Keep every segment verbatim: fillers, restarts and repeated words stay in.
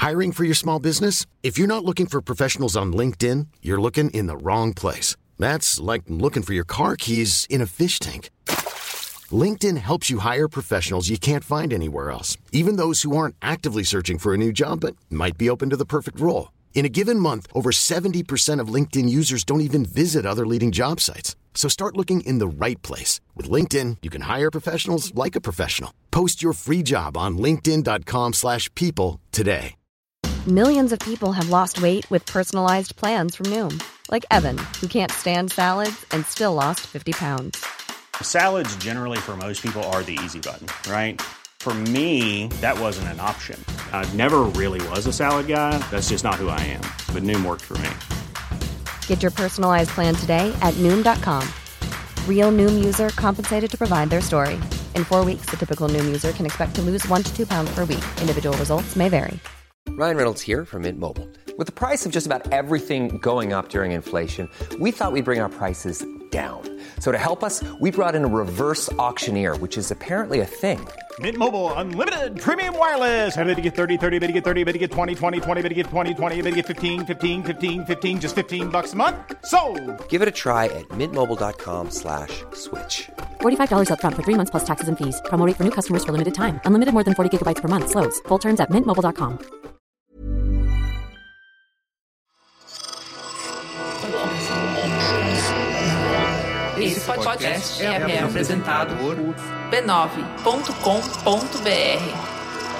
Hiring for your small business? If you're not looking for professionals on LinkedIn, you're looking in the wrong place. That's like looking for your car keys in a fish tank. LinkedIn helps you hire professionals you can't find anywhere else, even those who aren't actively searching for a new job but might be open to the perfect role. In a given month, over seventy percent of LinkedIn users don't even visit other leading job sites. So start looking in the right place. With LinkedIn, you can hire professionals like a professional. Post your free job on linkedin dot com slash people today. Millions of people have lost weight with personalized plans from Noom. Like Evan, who can't stand salads and still lost fifty pounds. Salads generally for most people are the easy button, right? For me, that wasn't an option. I never really was a salad guy. That's just not who I am. But Noom worked for me. Get your personalized plan today at Noom dot com. Real Noom user compensated to provide their story. In four weeks, the typical Noom user can expect to lose one to two pounds per week. Individual results may vary. Ryan Reynolds here from Mint Mobile. With the price of just about everything going up during inflation, we thought we'd bring our prices down. So to help us, we brought in a reverse auctioneer, which is apparently a thing. Mint Mobile Unlimited Premium Wireless. How to get thirty, thirty, how to get thirty, how to get twenty, twenty, twenty, how to get twenty, twenty, how to get fifteen, fifteen, fifteen, fifteen, just fifteen bucks a month? Sold! Give it a try at mintmobile.com slash switch. forty-five dollars up front for three months plus taxes and fees. Promo rate for new customers for limited time. Unlimited more than forty gigabytes per month. Slows full terms at mint mobile dot com. Esse podcast é apresentado por b nove ponto com ponto b r.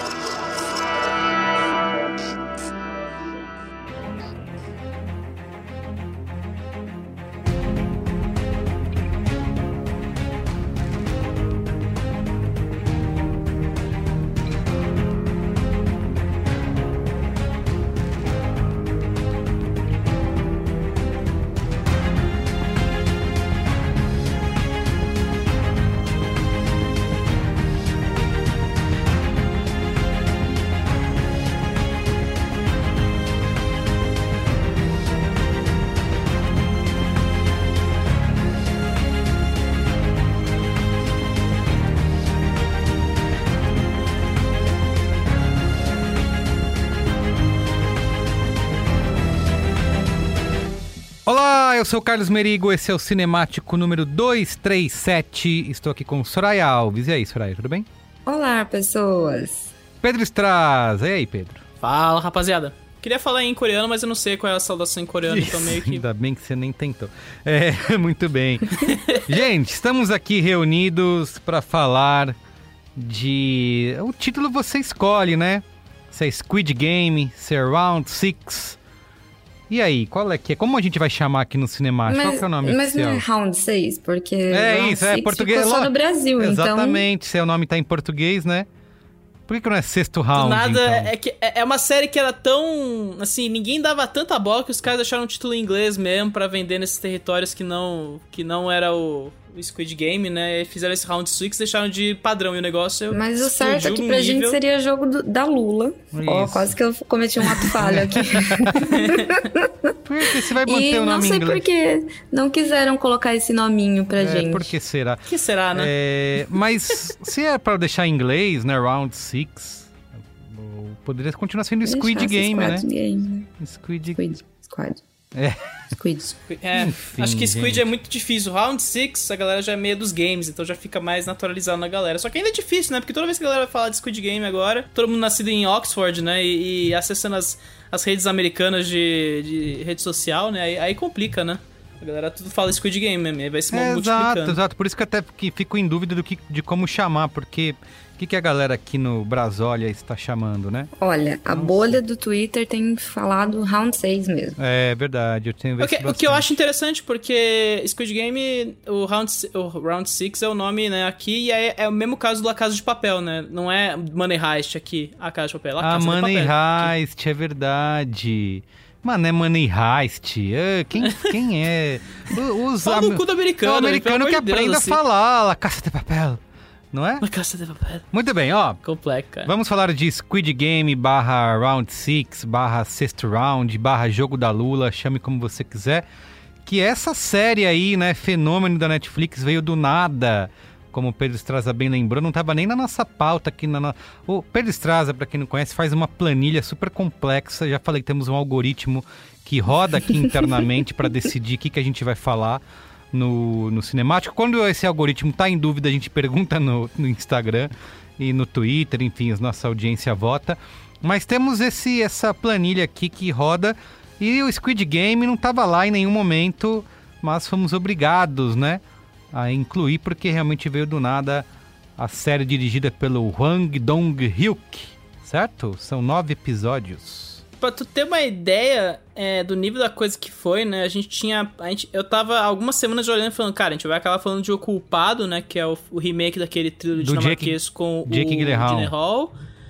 Olá, eu sou o Carlos Merigo, esse é o Cinemático número duzentos e trinta e sete. Estou aqui com Soraya Alves. E aí, Soraya, tudo bem? Olá, pessoas. Pedro Straz. E aí, Pedro? Fala, rapaziada. Queria falar em coreano, mas eu não sei qual é a saudação em coreano, Isso, então meio que... Ainda bem que você nem tentou. É, muito bem. Gente, estamos aqui reunidos para falar de... O título você escolhe, né? Se é Squid Game, se é Round Six... E aí, qual é que é? Como a gente vai chamar aqui no Cinemático? Qual que é o nome mas oficial? Mas não é Round seis, porque é Round isso, é Six português. ficou só no Brasil, Exatamente, então... Exatamente, seu nome tá em português, né? Por que, que não é sexto round, nada, então? é que é uma série que era tão... Assim, ninguém dava tanta bola que os caras deixaram um título em inglês mesmo pra vender nesses territórios que não, que não era o... o Squid Game, né? E fizeram esse Round Six, deixaram de padrão e o negócio... Mas o certo é que pra nível... gente seria jogo do, da Lula. Ó, quase que eu cometi um ato falho aqui. Por que você vai manter e o nome não sei em inglês? por que não quiseram colocar esse nominho pra é, gente. Por que será? que será, né? É, mas se é pra deixar em inglês, né? Round Six, poderia continuar sendo Squid Deixar Game, né? Game. Squid... Squid. Squad. É. Squid. É, Enfim, acho que Squid gente. é muito difícil. Round Six, a galera já é meio dos games, então já fica mais naturalizado na galera. Só que ainda é difícil, né? Porque toda vez que a galera fala de Squid Game agora, todo mundo nascido em Oxford, né? E, e acessando as, as redes americanas de, de rede social, né? Aí, aí complica, né? A galera tudo fala Squid Game mesmo, aí vai se É, multiplicando. exato, exato. Por isso que até que fico em dúvida do que, de como chamar, porque o que, que a galera aqui no Brasólia está chamando, né? Olha, a Nossa. bolha do Twitter tem falado Round seis mesmo. É verdade, eu tenho visto O que, o que eu acho interessante, porque Squid Game, o Round, o Round Six é o nome, né, aqui, e é, é o mesmo caso do La Casa de Papel, né? Não é Money Heist aqui, a Casa de Papel, é La Casa Ah, de Papel. Money aqui. Heist, é verdade. Mano, é Money Heist. É, quem, quem é? Os, Fala no cu do americano, o americano pelo que amor de Deus, aprenda assim. a falar La Casa de Papel, não é? La Casa de Papel. Muito bem, ó. Complexo, cara. Vamos falar de Squid Game barra Round Six, barra Sexto Round, barra Jogo da Lula, chame como você quiser. Que essa série aí, né, fenômeno da Netflix, veio do nada, como o Pedro Estraza bem lembrou, não estava nem na nossa pauta aqui. Na no... O Pedro Estraza, para quem não conhece, faz uma planilha super complexa. Já falei que temos um algoritmo que roda aqui internamente para decidir o que, que a gente vai falar no, no Cinemático. Quando esse algoritmo está em dúvida, a gente pergunta no, no Instagram e no Twitter, enfim, a nossa audiência vota. Mas temos esse, essa planilha aqui que roda e o Squid Game não estava lá em nenhum momento, mas fomos obrigados, né, a incluir, porque realmente veio do nada a série dirigida pelo Hwang Dong-hyuk, certo? São nove episódios. Pra tu ter uma ideia é, do nível da coisa que foi, né, a gente tinha... A gente, eu tava algumas semanas olhando e falando, cara, a gente vai acabar falando de O Culpado, né, que é o, o remake daquele thriller dinamarquês com Jake o Gyllenhaal.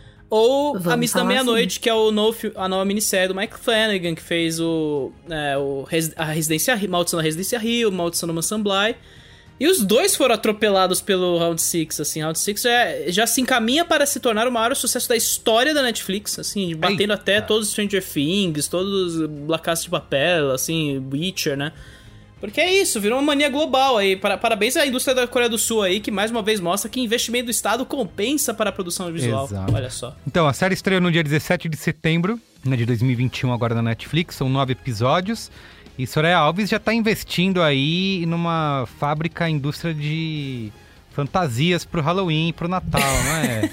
Ou Vamos A Missa da Meia-Noite, assim. que é o novo, a nova minissérie do Mike Flanagan, que fez o, é, o a Residência, Maldição da Residência Rio, Maldição do Mansão Bly. E os dois foram atropelados pelo Round six, assim. Round six já, já se encaminha para se tornar o maior sucesso da história da Netflix, assim, batendo Eita. até todos os Stranger Things, todos os La Casa de Papel, assim, Witcher, né? Porque é isso, virou uma mania global aí. Parabéns à indústria da Coreia do Sul aí, que mais uma vez mostra que investimento do Estado compensa para a produção visual. Exato. Olha só. Então, a série estreou no dia dezessete de setembro, né, de dois mil e vinte e um, agora na Netflix. São nove episódios. E Soraya Alves já está investindo aí numa fábrica, indústria de fantasias pro Halloween e pro Natal, não é?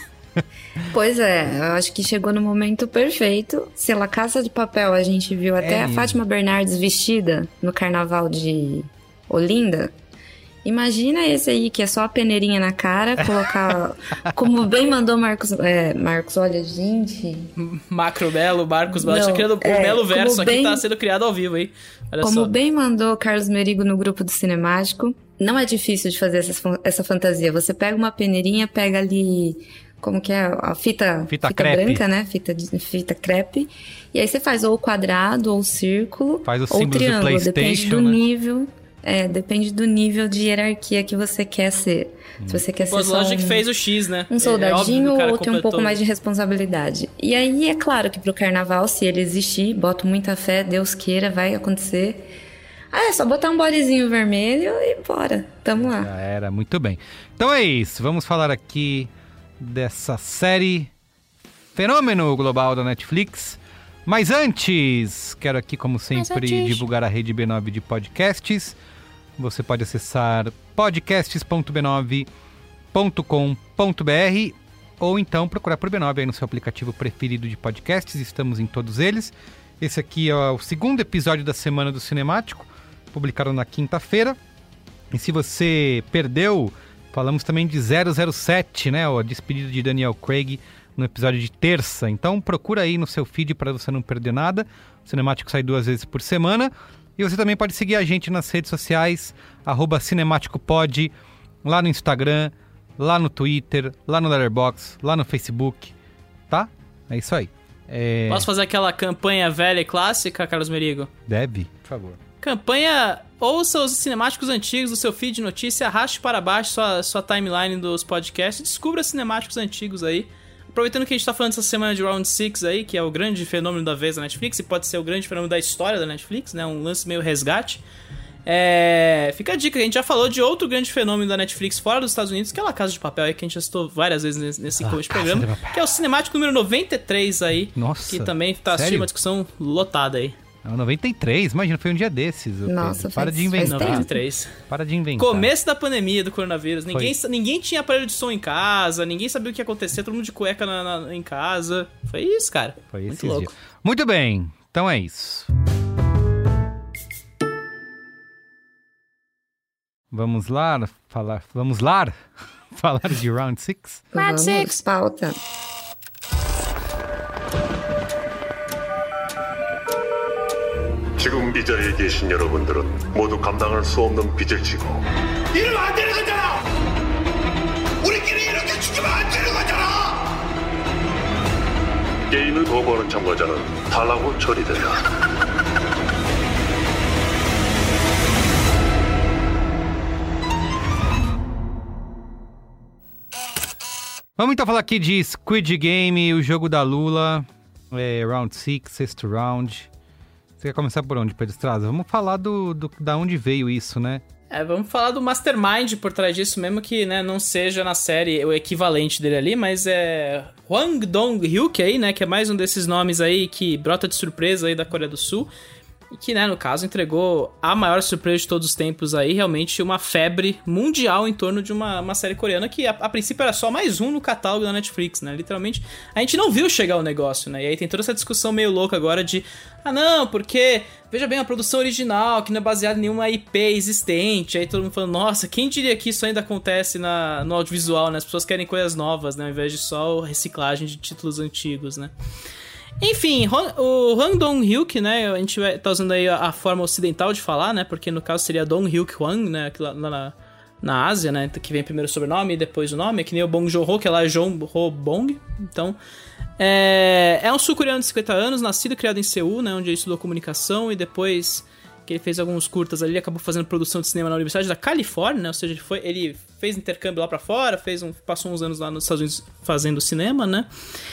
Pois é, eu acho que chegou no momento perfeito. Se La Casa de Papel a gente viu até É a mesmo. Fátima Bernardes vestida no carnaval de Olinda. Imagina esse aí, que é só a peneirinha na cara, colocar... Como bem mandou Marcos... É, Marcos, olha, gente... Macro Belo, Marcos Belo, Não, tá criando o é, Belo Verso como aqui, bem- tá sendo criado ao vivo aí. Olha Como só. bem mandou Carlos Merigo no grupo do Cinemático, não é difícil de fazer essa, fan- essa fantasia. Você pega uma peneirinha, pega ali... Como que é? A fita, Fita crepe. branca, né? Fita, de- fita crepe. E aí você faz ou o quadrado, ou o círculo, Faz os ou o símbolos do triângulo. Depende PlayStation, do né? nível... É, depende do nível de hierarquia que você quer ser. Se você quer O ser só Logic um, fez o X, né? um É soldadinho óbvio que o cara ou ter um pouco completou. mais de responsabilidade. E aí é claro que pro carnaval, se ele existir, boto muita fé, Deus queira, vai acontecer. Ah, é só botar um bodezinho vermelho e bora. Tamo lá. Já era, muito bem. Então é isso, vamos falar aqui dessa série fenômeno global da Netflix. Mas antes, quero aqui, como sempre, divulgar a rede B nove de podcasts. Você pode acessar podcasts ponto b nove ponto com ponto b r ou então procurar por B nove aí no seu aplicativo preferido de podcasts. Estamos em todos eles. Esse aqui é o segundo episódio da Semana do Cinemático, publicado na quinta-feira. E se você perdeu, falamos também de zero zero sete, né? A despedida de Daniel Craig no episódio de terça. Então procura aí no seu feed para você não perder nada. O Cinemático sai duas vezes por semana. E você também pode seguir a gente nas redes sociais, arroba CinemáticoPod, lá no Instagram, lá no Twitter, lá no Letterboxd, lá no Facebook, tá? É isso aí. É... Posso fazer aquela campanha velha e clássica, Carlos Merigo? Deve, por favor. Campanha, ouça os cinemáticos antigos do seu feed de notícia, arraste para baixo sua, sua timeline dos podcasts, descubra cinemáticos antigos aí. Aproveitando que a gente tá falando essa semana de Round six aí, que é o grande fenômeno da vez da Netflix, e pode ser o grande fenômeno da história da Netflix, né? Um lance meio resgate. É... Fica a dica, a gente já falou de outro grande fenômeno da Netflix fora dos Estados Unidos, que é a La Casa de Papel aí, que a gente já citou várias vezes nesse, nesse começo de programa, que é o cinemático número noventa e três aí. Nossa, que também tá assistindo sério? uma discussão lotada aí. Não, noventa e três, imagina, foi um dia desses. Pedro. Nossa, Para faz- de inventar. faz tempo. noventa e três. Para de inventar. Começo da pandemia do coronavírus. Ninguém, ninguém tinha aparelho de som em casa, ninguém sabia o que ia acontecer, todo mundo de cueca na, na- em casa. Foi isso, cara. Foi Muito esses louco. dias. Muito bem, então é isso. Vamos lá falar, vamos lá falar de Round six. Vamos, pauta. 지금 이 자리에 계신 여러분들은 모두 감당할 수 없는 빚을 지고 이러면 안 되는 거잖아! 우리끼리 이렇게 죽으면 안 되는 거잖아! 게임을 거부하는 참가자는 탈락으로 처리된다. Vamos então falar aqui de Squid Game, o jogo da Lula, é, Round six, sexto round. Você quer começar por onde, Pedro Estraza? Vamos falar do, do, da onde veio isso, né? É, vamos falar do Mastermind por trás disso, mesmo que, né, não seja na série o equivalente dele ali, mas é Hwang Dong-hyuk aí, né, que é mais um desses nomes aí que brota de surpresa aí da Coreia do Sul. E que, né, no caso, entregou a maior surpresa de todos os tempos aí, realmente uma febre mundial em torno de uma, uma série coreana que, a, a princípio, era só mais um no catálogo da Netflix, né? Literalmente, a gente não viu chegar o negócio, né? E aí tem toda essa discussão meio louca agora de, ah, não, porque, veja bem, a produção original, que não é baseada em nenhuma I P existente, aí todo mundo falando, nossa, quem diria que isso ainda acontece na, no audiovisual, né? As pessoas querem coisas novas, né? Ao invés de só reciclagem de títulos antigos, né? Enfim, o Hwang Dong-hyuk, né, a gente vai, tá usando aí a forma ocidental de falar, né, porque no caso seria Dong-hyuk Hwang, né, lá na, na Ásia, né, que vem primeiro o sobrenome e depois o nome, é que nem o Bong Joon-ho, que é lá Joon-ho Bong, então, é, é um sul-coreano de cinquenta anos, nascido e criado em Seul, né, onde ele estudou comunicação e depois que ele fez alguns curtas ali, ele acabou fazendo produção de cinema na Universidade da Califórnia, né, ou seja, ele, foi, ele fez intercâmbio lá pra fora, fez um, passou uns anos lá nos Estados Unidos fazendo cinema, né.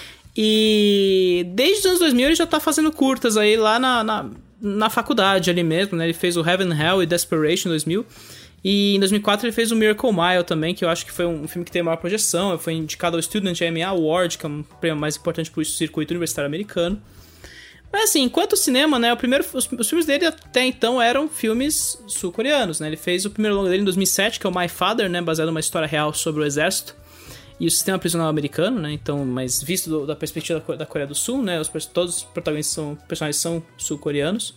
E desde os anos dois mil ele já tá fazendo curtas aí lá na, na, na faculdade ali mesmo, né? Ele fez o Heaven, Hell e Desperation em dois mil. E em dois mil e quatro ele fez o Miracle Mile também, que eu acho que foi um filme que tem maior projeção. Foi indicado ao Student Emmy Award, que é um prêmio mais importante pro circuito universitário americano. Mas assim, enquanto o cinema, né? O primeiro, os, os filmes dele até então eram filmes sul-coreanos, né? Ele fez o primeiro longa dele em dois mil e sete, que é o My Father, né? Baseado numa história real sobre o exército e o sistema prisional americano, né, então, mas visto do, da perspectiva da, da Coreia do Sul, né, os, todos os protagonistas são, personagens são sul-coreanos.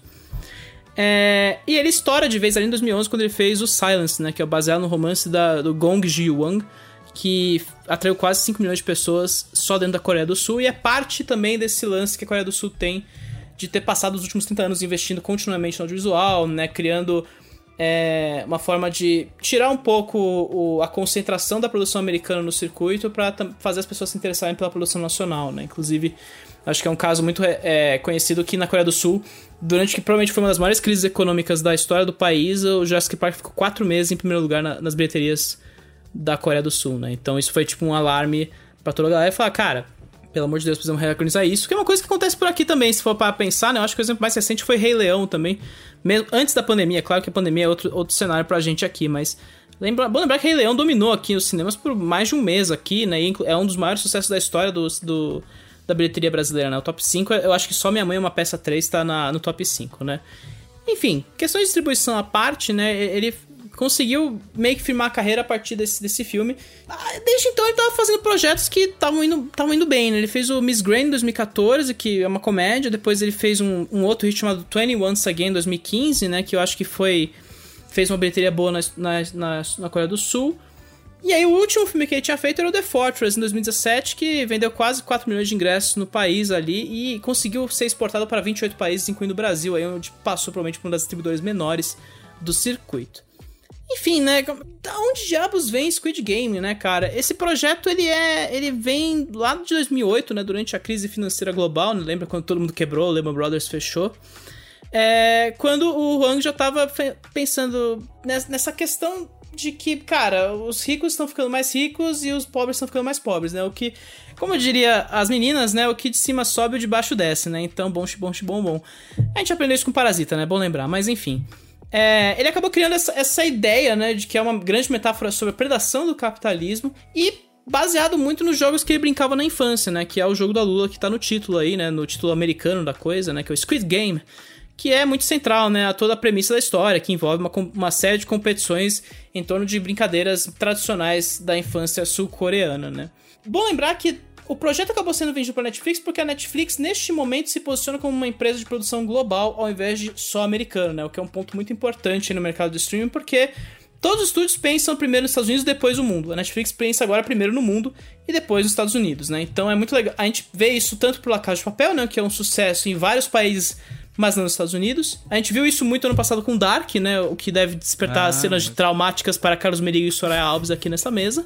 É, e ele estoura de vez ali em dois mil e onze, quando ele fez o Silence, né, que é baseado no romance da, do Gong Ji-won, que atraiu quase cinco milhões de pessoas só dentro da Coreia do Sul, e é parte também desse lance que a Coreia do Sul tem de ter passado os últimos trinta anos investindo continuamente no audiovisual, né, criando É uma forma de tirar um pouco o, a concentração da produção americana no circuito para fazer as pessoas se interessarem pela produção nacional, né? Inclusive, acho que é um caso muito é, conhecido que na Coreia do Sul, durante que provavelmente foi uma das maiores crises econômicas da história do país, o Jurassic Park ficou quatro meses em primeiro lugar na, nas bilheterias da Coreia do Sul, né? Então isso foi tipo um alarme para toda a galera e falar, cara, pelo amor de Deus, precisamos reorganizar isso, que é uma coisa que acontece por aqui também, se for para pensar, né? Eu acho que o exemplo mais recente foi Rei Leão também, mesmo antes da pandemia. Claro que a pandemia é outro, outro cenário pra gente aqui, mas lembra, bom lembrar que Rei Leão dominou aqui nos cinemas por mais de um mês aqui, né? E é um dos maiores sucessos da história do, do, da bilheteria brasileira, né? O top cinco, eu acho que só Minha Mãe é uma Peça três tá na, no top cinco, né? Enfim, questão de distribuição à parte, né? Ele conseguiu meio que firmar a carreira a partir desse, desse filme. Desde então ele tava fazendo projetos que estavam indo, tavam indo bem, né? Ele fez o Miss Grain em dois mil e catorze, que é uma comédia. Depois ele fez um, um outro hit chamado twenty Once Again em dois mil e quinze, né? Que eu acho que foi... fez uma bilheteria boa na, na, na, na Coreia do Sul. E aí o último filme que ele tinha feito era o The Fortress, em dois mil e dezessete, que vendeu quase quatro milhões de ingressos no país ali e conseguiu ser exportado para vinte e oito países, incluindo o Brasil, aí onde passou provavelmente por uma das distribuidoras menores do circuito. Enfim, né, da onde diabos vem Squid Game, né, cara? Esse projeto, ele é, ele vem lá de dois mil e oito, né, durante a crise financeira global, né, lembra quando todo mundo quebrou, o Lehman Brothers fechou? É, quando o Hwang já tava pensando nessa questão de que, cara, os ricos estão ficando mais ricos e os pobres estão ficando mais pobres, né, o que, como eu diria as meninas, né, o que de cima sobe, o de baixo desce, né, então, bom, bom, bom, bom. A gente aprendeu isso com Parasita, né, bom lembrar, mas enfim... É, ele acabou criando essa, essa ideia, né, de que é uma grande metáfora sobre a predação do capitalismo e baseado muito nos jogos que ele brincava na infância, né, que é o jogo da Lula que tá no título aí, né, no título americano da coisa, né, que é o Squid Game, que é muito central, né, a toda a premissa da história, que envolve uma, uma série de competições em torno de brincadeiras tradicionais da infância sul-coreana, né. Bom lembrar que o projeto acabou sendo vendido para a Netflix porque a Netflix, neste momento, se posiciona como uma empresa de produção global ao invés de só americana, né? O que é um ponto muito importante no mercado de streaming, porque todos os estúdios pensam primeiro nos Estados Unidos e depois no mundo. A Netflix pensa agora primeiro no mundo e depois nos Estados Unidos, né? Então é muito legal. A gente vê isso tanto por La Casa de Papel, né? Que é um sucesso em vários países, mas não nos Estados Unidos. A gente viu isso muito ano passado com Dark, né? O que deve despertar ah, cenas mas... traumáticas para Carlos Merigo e Soraya Alves aqui nessa mesa.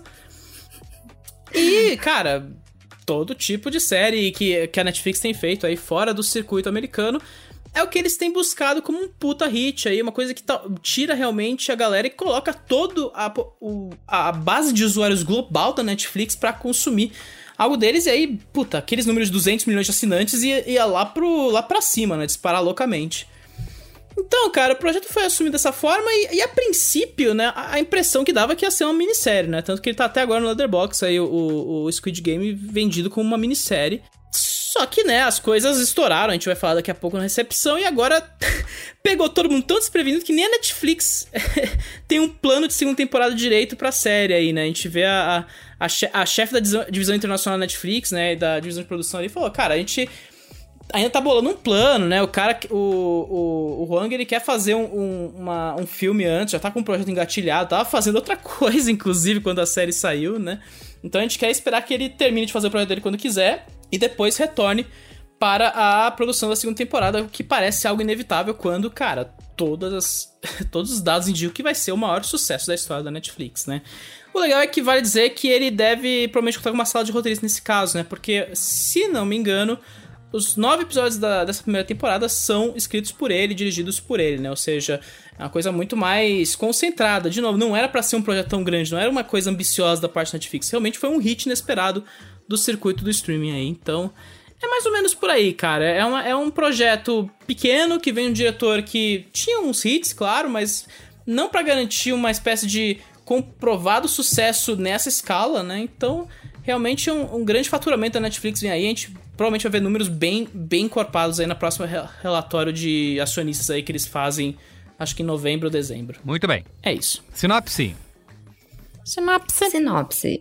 E, cara... todo tipo de série que, que a Netflix tem feito aí fora do circuito americano é o que eles têm buscado como um puta hit aí, uma coisa que tá, tira realmente a galera e coloca todo a, o, a base de usuários global da Netflix pra consumir algo deles, e aí, puta, aqueles números de duzentos milhões de assinantes ia, ia lá, pro, lá pra cima, né, disparar loucamente. Então, cara, o projeto foi assumido dessa forma e, e a princípio, né, a, a impressão que dava é que ia ser uma minissérie, né? Tanto que ele tá até agora no Letterboxd, aí o, o, o Squid Game vendido como uma minissérie. Só que, né, as coisas estouraram, a gente vai falar daqui a pouco na recepção, e agora pegou todo mundo tão desprevenido que nem a Netflix tem um plano de segunda temporada direito pra série aí, né? A gente vê a, a, a chefe da divisão, divisão internacional da Netflix, né, da divisão de produção ali, falou, cara, a gente ainda tá bolando um plano, né? O cara, o, o, o Huang, ele quer fazer um, um, uma, um filme antes, já tá com um projeto engatilhado, tava fazendo outra coisa, inclusive, quando a série saiu, né? Então a gente quer esperar que ele termine de fazer o projeto dele quando quiser e depois retorne para a produção da segunda temporada, o que parece algo inevitável quando, cara, todas as, todos os dados indicam que vai ser o maior sucesso da história da Netflix, né? O legal é que vale dizer que ele deve provavelmente contar com uma sala de roteiristas nesse caso, né? Porque, se não me engano, os nove episódios da, dessa primeira temporada são escritos por ele, dirigidos por ele, né? Ou seja, é uma coisa muito mais concentrada. De novo, não era pra ser um projeto tão grande, não era uma coisa ambiciosa da parte da Netflix. Realmente foi um hit inesperado do circuito do streaming aí. Então, é mais ou menos por aí, cara. É, uma, é um projeto pequeno que vem um diretor que tinha uns hits, claro, mas não pra garantir uma espécie de comprovado sucesso nessa escala, né? Então, realmente um, um grande faturamento da Netflix vem aí. A gente provavelmente vai ver números bem, bem encorpados aí na próxima re- relatório de acionistas aí que eles fazem, acho que em novembro ou dezembro. Muito bem. É isso. Sinopse. Sinopse. Sinopse.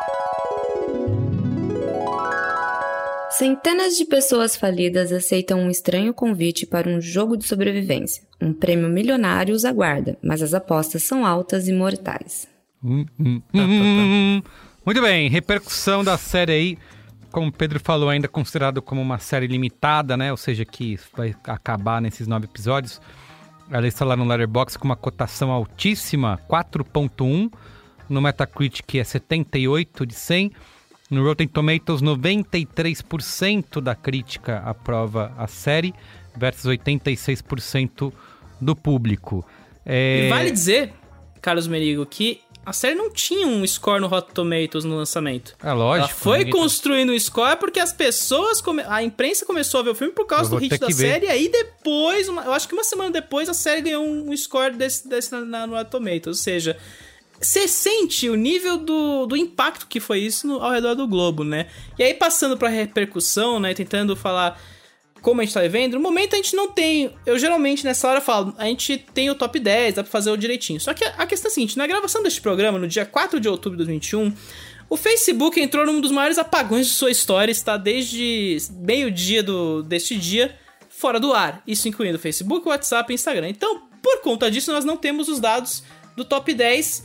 Centenas de pessoas falidas aceitam um estranho convite para um jogo de sobrevivência. Um prêmio milionário os aguarda, mas as apostas são altas e mortais. Hum, hum, hum, hum. Muito bem, repercussão da série aí, como o Pedro falou, ainda considerado como uma série limitada, né? Ou seja, que vai acabar nesses nove episódios. Ela está lá no Letterboxd com uma cotação altíssima, quatro ponto um. No Metacritic é setenta e oito de cem. No Rotten Tomatoes, noventa e três por cento da crítica aprova a série, versus oitenta e seis por cento do público. É... E vale dizer, Carlos Merigo, que a série não tinha um score no Rotten Tomatoes no lançamento. É lógico. Ela foi construindo um score porque as pessoas... Come... A imprensa começou a ver o filme por causa do hit da série. E aí depois, uma... eu acho que uma semana depois, a série ganhou um score desse, desse na, na, no Rotten Tomatoes. Ou seja... Você sente o nível do, do impacto que foi isso no, ao redor do globo, né? E aí, passando pra repercussão, né? Tentando falar como a gente tá vivendo, no momento a gente não tem... Eu geralmente, nessa hora, falo, a gente tem o top dez, dá pra fazer o direitinho. Só que a, a questão é a seguinte, na gravação deste programa, no dia quatro de outubro de dois mil e vinte e um, o Facebook entrou num dos maiores apagões de sua história, está desde meio-dia do, deste dia fora do ar. Isso incluindo Facebook, WhatsApp e Instagram. Então, por conta disso, nós não temos os dados do top dez...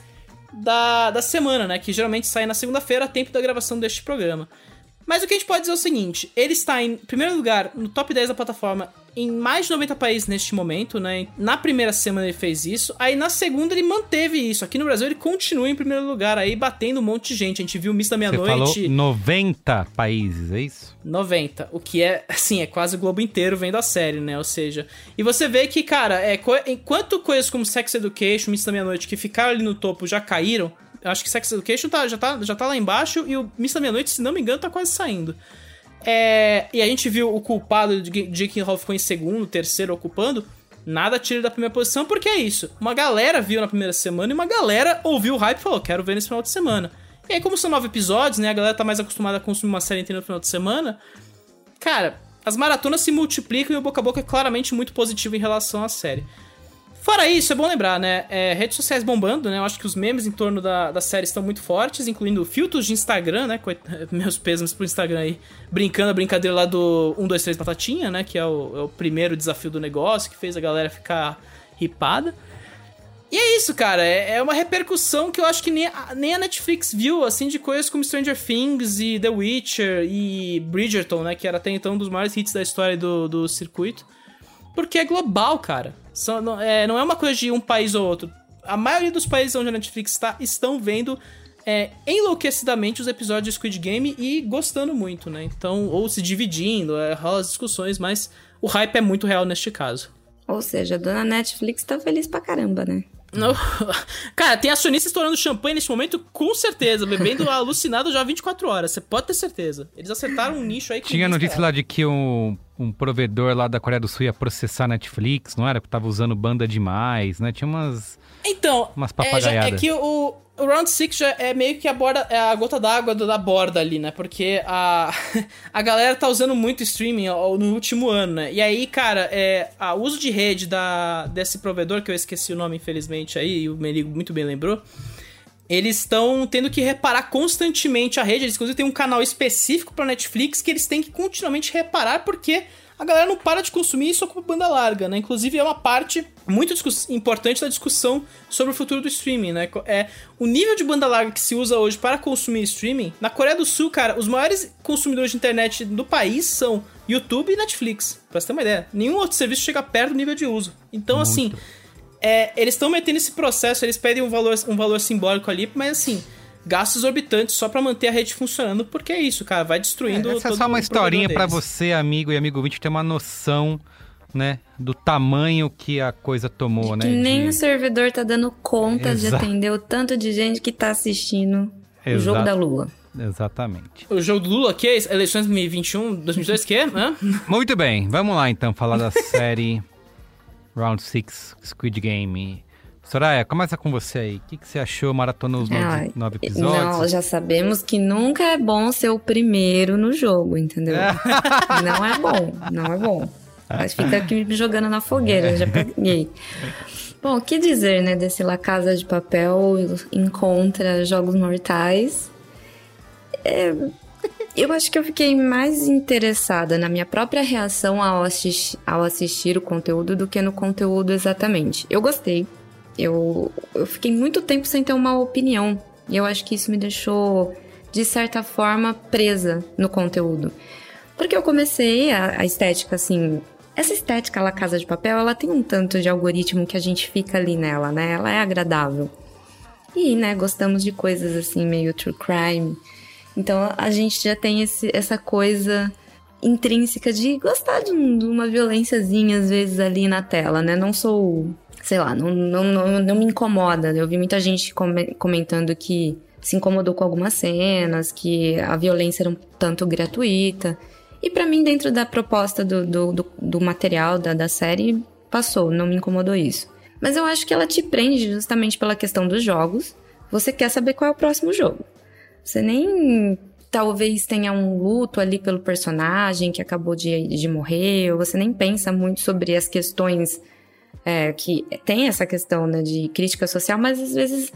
Da, da semana, né? Que geralmente sai na segunda-feira, a tempo da gravação deste programa. Mas o que a gente pode dizer é o seguinte: ele está em primeiro lugar no top dez da plataforma em mais de noventa países neste momento, né? Na primeira semana ele fez isso, aí na segunda ele manteve isso. Aqui no Brasil ele continua em primeiro lugar aí, batendo um monte de gente. A gente viu o Miss da Meia-Noite. Você falou noventa países, é isso? noventa, o que é, assim, é quase o globo inteiro vendo a série, né? Ou seja, e você vê que, cara, é, co- enquanto coisas como Sex Education, Miss da Meia-Noite, que ficaram ali no topo, já caíram, eu acho que Sex Education tá, já, tá, já tá lá embaixo e o Miss da Meia-Noite, se não me engano, tá quase saindo. É, e a gente viu o culpado de Jake Gyllenhaal ficou em segundo, terceiro ocupando. Nada tira da primeira posição, porque é isso. Uma galera viu na primeira semana e uma galera ouviu o hype e falou, quero ver nesse final de semana. E aí, como são nove episódios, né, a galera tá mais acostumada a consumir uma série inteira no final de semana, cara, as maratonas se multiplicam e o boca a boca é claramente muito positivo em relação à série. Fora isso, é bom lembrar, né, é, redes sociais bombando, né, eu acho que os memes em torno da, da série estão muito fortes, incluindo filtros de Instagram, né, coit... meus pêsames pro Instagram aí, brincando a brincadeira lá do um, dois, três Batatinha, né, que é o, é o primeiro desafio do negócio, que fez a galera ficar hipada. E é isso, cara, é, é uma repercussão que eu acho que nem a, nem a Netflix viu, assim, de coisas como Stranger Things e The Witcher e Bridgerton, né, que era até então um dos maiores hits da história do, do circuito, porque é global, cara. São, não, é, não é uma coisa de um país ou outro. A maioria dos países onde a Netflix está estão vendo é, enlouquecidamente os episódios de Squid Game e gostando muito, né? Então, ou se dividindo, é, rola as discussões, mas o hype é muito real neste caso. Ou seja, a dona Netflix tá feliz pra caramba, né? Não. Cara, tem acionista estourando champanhe nesse momento, com certeza, bebendo alucinado já há vinte e quatro horas, você pode ter certeza. Eles acertaram um nicho aí que tinha notícia lá de que o um provedor lá da Coreia do Sul ia processar a Netflix, não era? Que tava usando banda demais, né? Tinha umas, então, umas papagaiadas. É, papagaiadas. É que o, o Round six já é meio que a, borda, é a gota d'água da borda ali, né? Porque a, a galera tá usando muito streaming no último ano, né? E aí, cara, é, o uso de rede da, desse provedor, que eu esqueci o nome, infelizmente, aí, e o Merigo muito bem lembrou, eles estão tendo que reparar constantemente a rede. Eles, inclusive, têm um canal específico pra Netflix que eles têm que continuamente reparar, porque a galera não para de consumir isso com banda larga, né? Inclusive, é uma parte muito importante da discussão sobre o futuro do streaming, né? É o nível de banda larga que se usa hoje para consumir streaming. Na Coreia do Sul, cara, os maiores consumidores de internet do país são YouTube e Netflix. Pra você ter uma ideia. Nenhum outro serviço chega perto do nível de uso. Então, muito. assim... É, eles estão metendo esse processo, eles pedem um valor, um valor simbólico ali, mas assim, gastos exorbitantes só pra manter a rede funcionando, porque é isso, cara, vai destruindo... É, essa é só uma historinha pra você, amigo e amigo ouvinte, ter uma noção, né, do tamanho que a coisa tomou, de né? Que nem de... o servidor tá dando conta Exato. de atender o tanto de gente que tá assistindo Exato. o jogo da Lula. Exatamente. O jogo do Lula, que é? Eleições dois mil e vinte e um, dois mil e dois, que é? Hã? Muito bem, vamos lá então, falar da série... Round six, Squid Game. Soraya, começa com você aí. O que, que você achou? Maratonou os nove, nove episódios? Não, já sabemos que nunca é bom ser o primeiro no jogo, entendeu? Não é bom, não é bom. Mas fica aqui me jogando na fogueira, já peguei. Bom, o que dizer, né, desse La Casa de Papel encontra Jogos Mortais? É... Eu acho que eu fiquei mais interessada na minha própria reação ao, assisti- ao assistir o conteúdo do que no conteúdo exatamente. Eu gostei. Eu, eu fiquei muito tempo sem ter uma opinião. E eu acho que isso me deixou, de certa forma, presa no conteúdo. Porque eu comecei a, a estética, assim... Essa estética La Casa de Papel, ela tem um tanto de algoritmo que a gente fica ali nela, né? Ela é agradável. E, né, gostamos de coisas, assim, meio true crime... Então, a gente já tem esse, essa coisa intrínseca de gostar de, um, de uma violênciazinha, às vezes, ali na tela, né? Não sou, sei lá, não, não, não, não me incomoda. Eu vi muita gente comentando que se incomodou com algumas cenas, que a violência era um tanto gratuita. E pra mim, dentro da proposta do, do, do, do material da, da série, passou, não me incomodou isso. Mas eu acho que ela te prende justamente pela questão dos jogos. Você quer saber qual é o próximo jogo. Você nem, talvez, tenha um luto ali pelo personagem que acabou de, de morrer, ou você nem pensa muito sobre as questões é, que tem essa questão, né, de crítica social, mas às vezes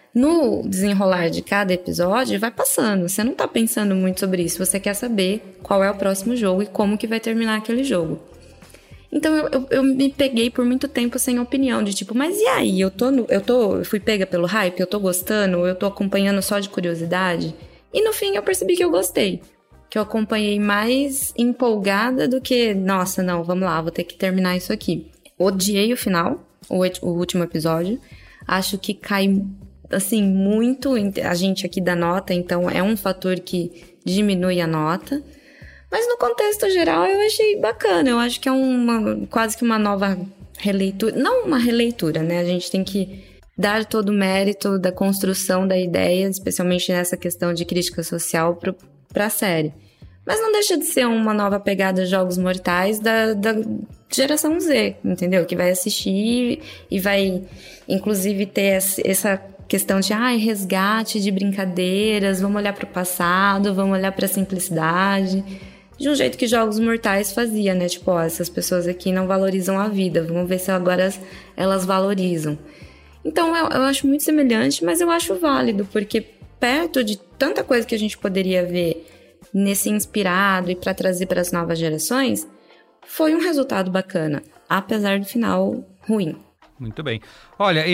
no desenrolar de cada episódio vai passando. Você não tá pensando muito sobre isso, você quer saber qual é o próximo jogo e como que vai terminar aquele jogo. Então eu, eu, eu me peguei por muito tempo sem opinião, de tipo, mas e aí? Eu, tô no, eu, tô, eu fui pega pelo hype, eu tô gostando, eu tô acompanhando só de curiosidade? E no fim eu percebi que eu gostei. Que eu acompanhei mais empolgada do que, nossa, não, vamos lá, vou ter que terminar isso aqui. Odiei o final, o, o último episódio. Acho que cai, assim, muito... A gente aqui dá nota, então é um fator que diminui a nota. Mas no contexto geral eu achei bacana, eu acho que é uma, quase que uma nova releitura, não uma releitura, né? A gente tem que dar todo o mérito da construção da ideia, especialmente nessa questão de crítica social para a série. Mas não deixa de ser uma nova pegada de Jogos Mortais da, da geração Z, entendeu? Que vai assistir e vai, inclusive, ter essa questão de ai, resgate de brincadeiras, vamos olhar para o passado, vamos olhar para a simplicidade... De um jeito que Jogos Mortais fazia, né? Tipo, ó, essas pessoas aqui não valorizam a vida. Vamos ver se agora elas valorizam. Então, eu, eu acho muito semelhante, mas eu acho válido. Porque perto de tanta coisa que a gente poderia ver nesse inspirado e para trazer para as novas gerações, foi um resultado bacana. Apesar do final ruim. Muito bem. Olha,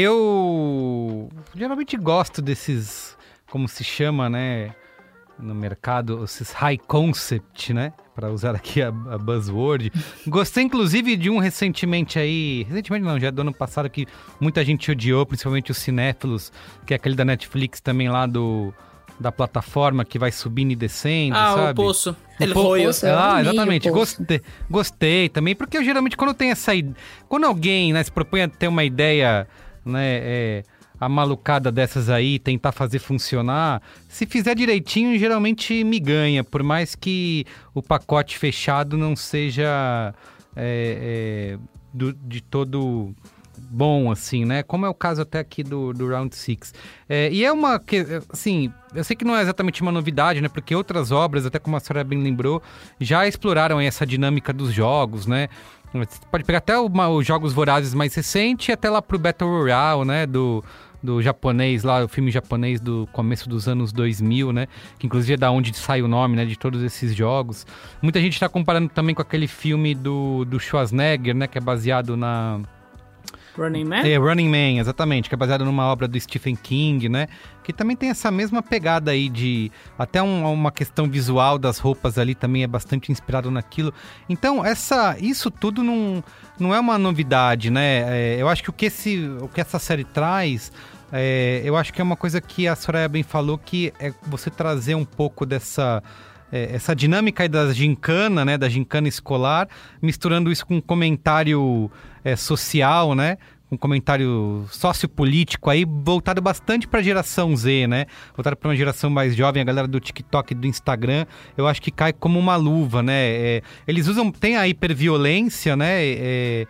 eu geralmente gosto desses, como se chama, né? No mercado, esses high concept, né? Para usar aqui a, a buzzword. Gostei, inclusive, de um recentemente aí... Recentemente não, já é do ano passado, que muita gente odiou, principalmente os cinéfilos, que é aquele da Netflix também lá do... Da plataforma que vai subindo e descendo, ah, sabe? Ah, o Poço. Ele foi. Ah, exatamente. Gostei, gostei também, porque eu geralmente quando tem essa... Quando alguém, né, se propõe a ter uma ideia, né... É, a malucada dessas aí, tentar fazer funcionar, se fizer direitinho, geralmente me ganha, por mais que o pacote fechado não seja é, é, do, de todo bom, assim, né? Como é o caso até aqui do, do Round Six. É, e é uma, assim, eu sei que não é exatamente uma novidade, né? Porque outras obras, até como a senhora bem lembrou, já exploraram essa dinâmica dos jogos, né? Você pode pegar até uma, os Jogos Vorazes mais recentes e até lá pro Battle Royale, né? Do... do japonês lá, o filme japonês do começo dos anos dois mil, né? Que inclusive é da onde sai o nome, né? De todos esses jogos. Muita gente está comparando também com aquele filme do, do Schwarzenegger, né? Que é baseado na... Running Man? É, Running Man, exatamente. Que é baseado numa obra do Stephen King, né? Que também tem essa mesma pegada aí de... Até um, uma questão visual das roupas ali também é bastante inspirado naquilo. Então, essa, isso tudo não, não é uma novidade, né? É, eu acho que o que, esse, o que essa série traz... É, eu acho que é uma coisa que a Soraya bem falou, que é você trazer um pouco dessa... É, essa dinâmica aí da gincana, né, da gincana escolar, misturando isso com um comentário é, social, né, um comentário sociopolítico aí, voltado bastante para a geração Z, né, voltado para uma geração mais jovem, a galera do TikTok e do Instagram, eu acho que cai como uma luva, né, é, eles usam, tem a hiperviolência, né, é,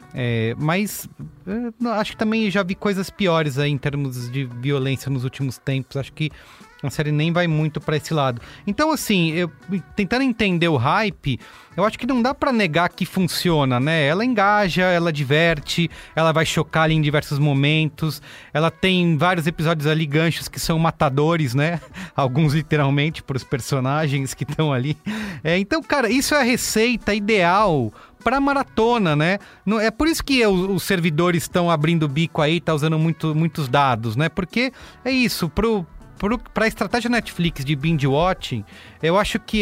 é, mas é, acho que também já vi coisas piores aí em termos de violência nos últimos tempos, acho que a série nem vai muito pra esse lado. Então, assim, eu, tentando entender o hype, eu acho que não dá pra negar que funciona, né? Ela engaja, ela diverte, ela vai chocar ali em diversos momentos, ela tem vários episódios ali, ganchos que são matadores, né? Alguns literalmente pros personagens que estão ali. É, então, cara, isso é a receita ideal para maratona, né? É por isso que os servidores estão abrindo o bico aí, tá usando muito, muitos dados, né? Porque é isso, pro... Para a estratégia Netflix de binge watching, eu acho que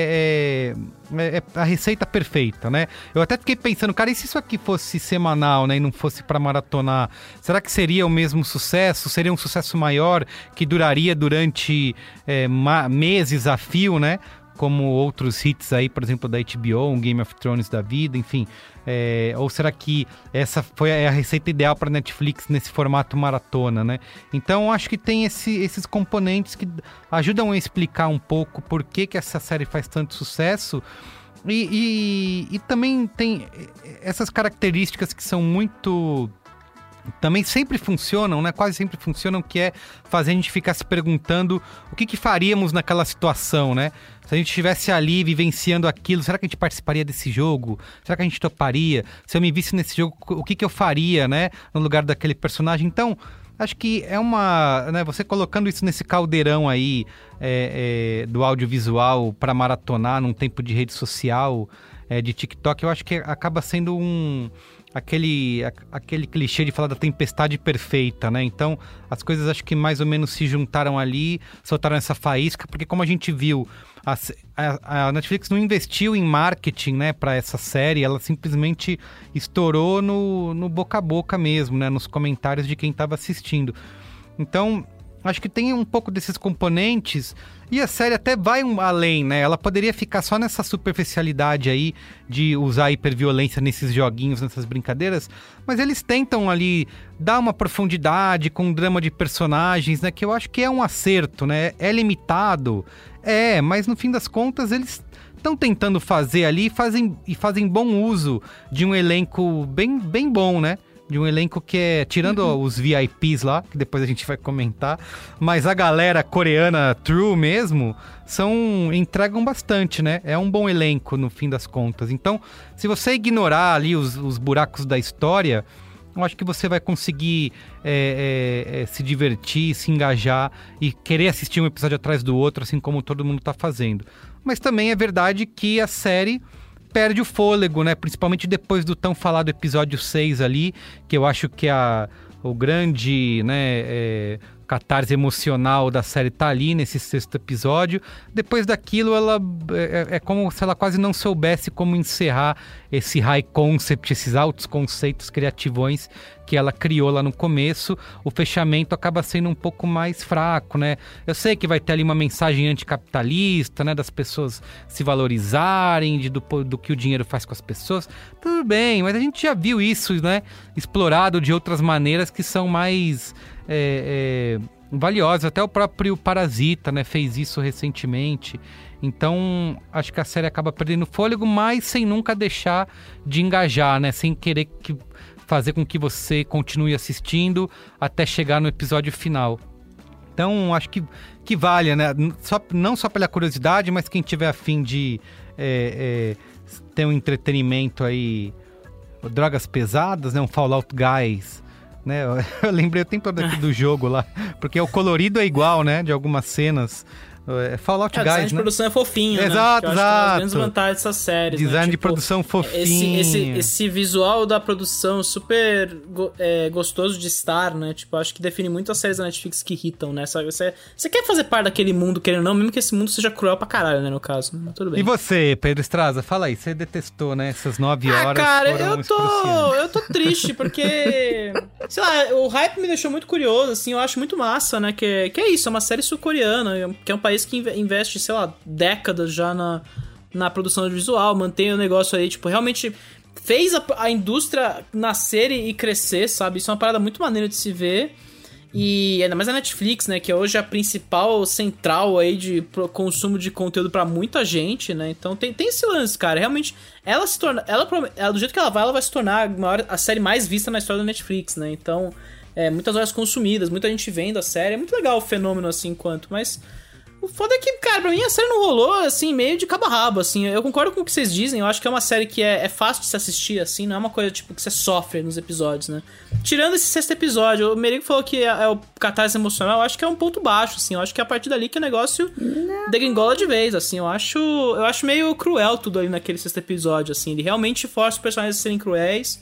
é, é, é a receita perfeita, né? Eu até fiquei pensando, cara, e se isso aqui fosse semanal, né, e não fosse para maratonar, será que seria o mesmo sucesso? Seria um sucesso maior que duraria durante é, ma- meses a fio, né? Como outros hits aí, por exemplo, da H B O, um Game of Thrones da vida, enfim. É, ou será que essa foi a receita ideal para Netflix nesse formato maratona, né? Então, acho que tem esse, esses componentes que ajudam a explicar um pouco por que, que essa série faz tanto sucesso. E, e, e também tem essas características que são muito... também sempre funcionam, né? Quase sempre funcionam, que é fazer a gente ficar se perguntando o que, que faríamos naquela situação, né? Se a gente estivesse ali vivenciando aquilo, será que a gente participaria desse jogo? Será que a gente toparia? Se eu me visse nesse jogo, o que, que eu faria, né? No lugar daquele personagem. Então, acho que é uma... né? Você colocando isso nesse caldeirão aí é, é, do audiovisual para maratonar num tempo de rede social, é, de TikTok, eu acho que acaba sendo um... Aquele, aquele clichê de falar da tempestade perfeita, né? Então, as coisas acho que mais ou menos se juntaram ali, soltaram essa faísca, porque como a gente viu, a, a, a Netflix não investiu em marketing, né, para essa série, ela simplesmente estourou no, no boca a boca mesmo, né? Nos comentários de quem estava assistindo. Então, acho que tem um pouco desses componentes e a série até vai um, além, né? Ela poderia ficar só nessa superficialidade aí de usar a hiperviolência nesses joguinhos, nessas brincadeiras, mas eles tentam ali dar uma profundidade com um drama de personagens, né? Que eu acho que é um acerto, né? É limitado, é, mas no fim das contas eles estão tentando fazer ali e fazem, e fazem bom uso de um elenco bem, bem bom, né? De um elenco que é, tirando uhum. os V I Ps lá, que depois a gente vai comentar, mas a galera coreana true mesmo, são, entregam bastante, né? É um bom elenco no fim das contas. Então, se você ignorar ali os, os buracos da história, eu acho que você vai conseguir é, é, é, se divertir, se engajar e querer assistir um episódio atrás do outro, assim como todo mundo tá fazendo. Mas também é verdade que a série perde o fôlego, né? Principalmente depois do tão falado episódio seis ali, que eu acho que a, o grande, né, é, catarse emocional da série tá ali nesse sexto episódio. Depois daquilo, ela é, é como se ela quase não soubesse como encerrar esse high concept, esses altos conceitos criativões que ela criou lá no começo. O fechamento acaba sendo um pouco mais fraco, né? Eu sei que vai ter ali uma mensagem anticapitalista, né? Das pessoas se valorizarem, de, do, do que o dinheiro faz com as pessoas. Tudo bem, mas a gente já viu isso, né? Explorado de outras maneiras que são mais é, é, valiosos. Até o próprio Parasita, né, fez isso recentemente. Então, acho que a série acaba perdendo fôlego, mas sem nunca deixar de engajar, né? Sem querer que, fazer com que você continue assistindo até chegar no episódio final. Então, acho que, que vale, né? Só, não só pela curiosidade, mas quem tiver a fim de é, é, ter um entretenimento aí, drogas pesadas, né? Um Fallout Guys, né? Eu, eu lembrei o tempo todo aqui do jogo lá, porque o colorido é igual, né? De algumas cenas. É Fallout é, Guys, design de né? produção é fofinho, exato, né? exato. Que eu acho que é uma das grandes vantagens dessas séries, design né? de tipo, produção fofinho. Esse, esse, esse visual da produção super é, gostoso de estar, né? Tipo, acho que define muito as séries da Netflix que irritam, né? Sabe? Você, você quer fazer parte daquele mundo, querendo ou não, mesmo que esse mundo seja cruel pra caralho, né? No caso, mas tudo bem. E você, Pedro Estraza, fala aí, você detestou, né? Essas nove horas. Ah, cara, foram eu tô, eu tô triste, porque... sei lá, o hype me deixou muito curioso, assim, eu acho muito massa, né? Que, que é isso, é uma série sul-coreana, que é um país que investe, sei lá, décadas já na, na produção visual, mantém o negócio aí, tipo, realmente fez a, a indústria nascer e crescer, sabe? Isso é uma parada muito maneira de se ver. E ainda mais a Netflix, né? Que é hoje a principal central aí de consumo de conteúdo pra muita gente, né? Então tem, tem esse lance, cara. Realmente, ela se torna... Ela, ela, do jeito que ela vai, ela vai se tornar a, maior, a série mais vista na história da Netflix, né? Então, é, muitas horas consumidas, muita gente vendo a série. É muito legal o fenômeno, assim, enquanto, mas... O foda é que, cara, pra mim a série não rolou, assim, meio de cabo a rabo, assim. Eu concordo com o que vocês dizem, eu acho que é uma série que é, é fácil de se assistir, assim, não é uma coisa, tipo, que você sofre nos episódios, né? Tirando esse sexto episódio, o Merigo falou que é, é o catarse emocional, eu acho que é um ponto baixo, assim. Eu acho que é a partir dali que o negócio degringola de vez, assim. Eu acho, eu acho meio cruel tudo ali naquele sexto episódio, assim. Ele realmente força os personagens a serem cruéis.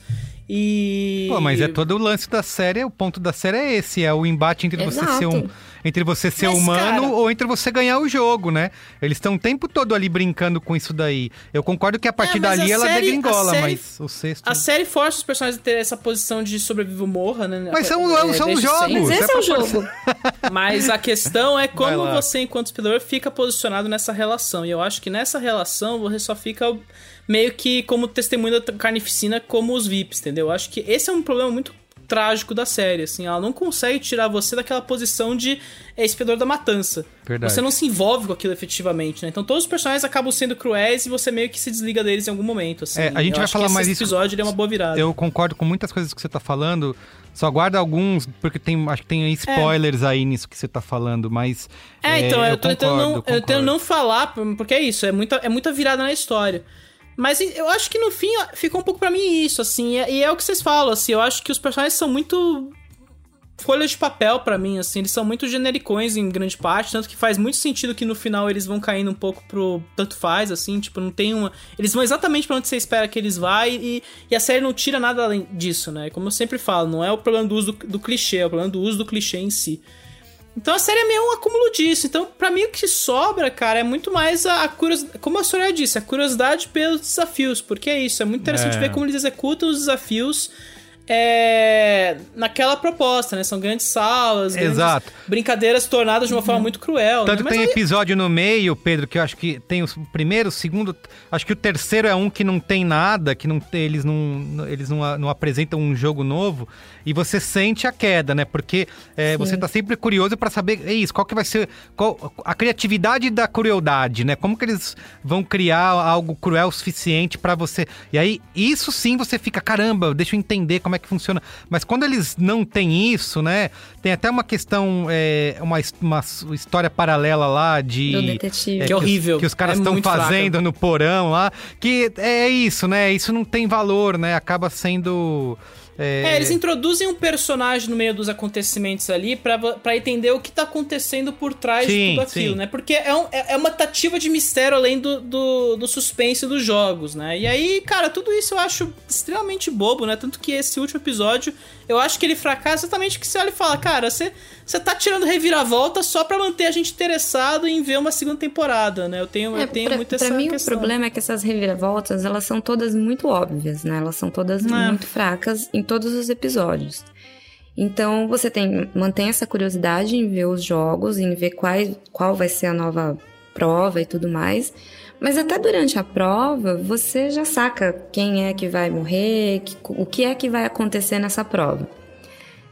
E... Pô, mas é todo o lance da série, o ponto da série é esse, é o embate entre Exato. você ser um, entre você ser mas, humano, cara... ou entre você ganhar o jogo, né? Eles estão o tempo todo ali brincando com isso daí. Eu concordo que a partir é, dali a ela série, degringola, série, mas o sexto... A série força os personagens a ter essa posição de sobrevive ou morra, né? Mas são, é, são os jogos! Mas esse é, é o jogo. Mas a questão é como você, enquanto espectador, fica posicionado nessa relação. E eu acho que nessa relação você só fica... meio que como testemunha da carnificina, como os V I Ps, entendeu? Eu acho que esse é um problema muito trágico da série, assim. Ela não consegue tirar você daquela posição de é, espectador da matança. Verdade. Você não se envolve com aquilo efetivamente, né? Então todos os personagens acabam sendo cruéis e você meio que se desliga deles em algum momento, assim. É, a gente eu vai acho falar que mais esse isso. episódio ele é uma boa virada. Eu concordo com muitas coisas que você tá falando, só guarda alguns, porque tem, acho que tem spoilers é. aí nisso que você tá falando, mas... É, então, é, eu, eu tô concordo, tentando não, concordo. eu tento não falar, porque é isso, é muita, é muita virada na história. Mas eu acho que no fim ficou um pouco pra mim isso, assim, e é o que vocês falam, assim, eu acho que os personagens são muito folhas de papel pra mim, assim, eles são muito genericões em grande parte, tanto que faz muito sentido que no final eles vão caindo um pouco pro tanto faz, assim, tipo, não tem uma... Eles vão exatamente pra onde você espera que eles vá e, e a série não tira nada além disso, né, como eu sempre falo, não é o problema do uso do, do clichê, é o problema do uso do clichê em si. Então a série é meio um acúmulo disso. Então, pra mim, o que sobra, cara, é muito mais a, a curiosidade. Como a Soraya disse, a curiosidade pelos desafios. Porque é isso, é muito interessante é. ver como eles executam os desafios é, naquela proposta, né? São grandes salas, grandes Exato. brincadeiras tornadas de uma forma muito cruel. Tanto né? Mas tem aí... episódio no meio, Pedro, que eu acho que tem o primeiro, o segundo... Acho que o terceiro é um que não tem nada, que não tem, eles, não, eles não, não apresentam um jogo novo. E você sente a queda, né? Porque é, você tá sempre curioso pra saber, é isso, qual que vai ser... Qual, a criatividade da crueldade, né? Como que eles vão criar algo cruel o suficiente pra você... E aí, isso sim você fica, caramba, deixa eu entender como é que funciona. Mas quando eles não têm isso, né? Tem até uma questão, é, uma, uma história paralela lá de... Do detetive. É, que é horrível. Que os caras estão é fazendo fraca. No porão lá. Que é isso, né? Isso não tem valor, né? Acaba sendo... É... é, eles introduzem um personagem no meio dos acontecimentos ali pra, pra entender o que tá acontecendo por trás sim, de tudo aquilo, sim. né? Porque é, um, é uma tentativa de mistério além do, do, do suspense dos jogos, né? E aí, cara, tudo isso eu acho extremamente bobo, né? Tanto que esse último episódio, eu acho que ele fracassa exatamente porque você olha e fala, cara, você, você tá tirando reviravolta só pra manter a gente interessado em ver uma segunda temporada, né? Eu tenho, é, eu tenho pra, muito essa Pra mim questão. O problema é que essas reviravoltas, elas são todas muito óbvias, né? Elas são todas é. muito fracas em todos os episódios. Então, você tem, mantém essa curiosidade em ver os jogos, em ver qual, qual vai ser a nova prova e tudo mais. Mas até durante a prova, você já saca quem é que vai morrer, que, o que é que vai acontecer nessa prova.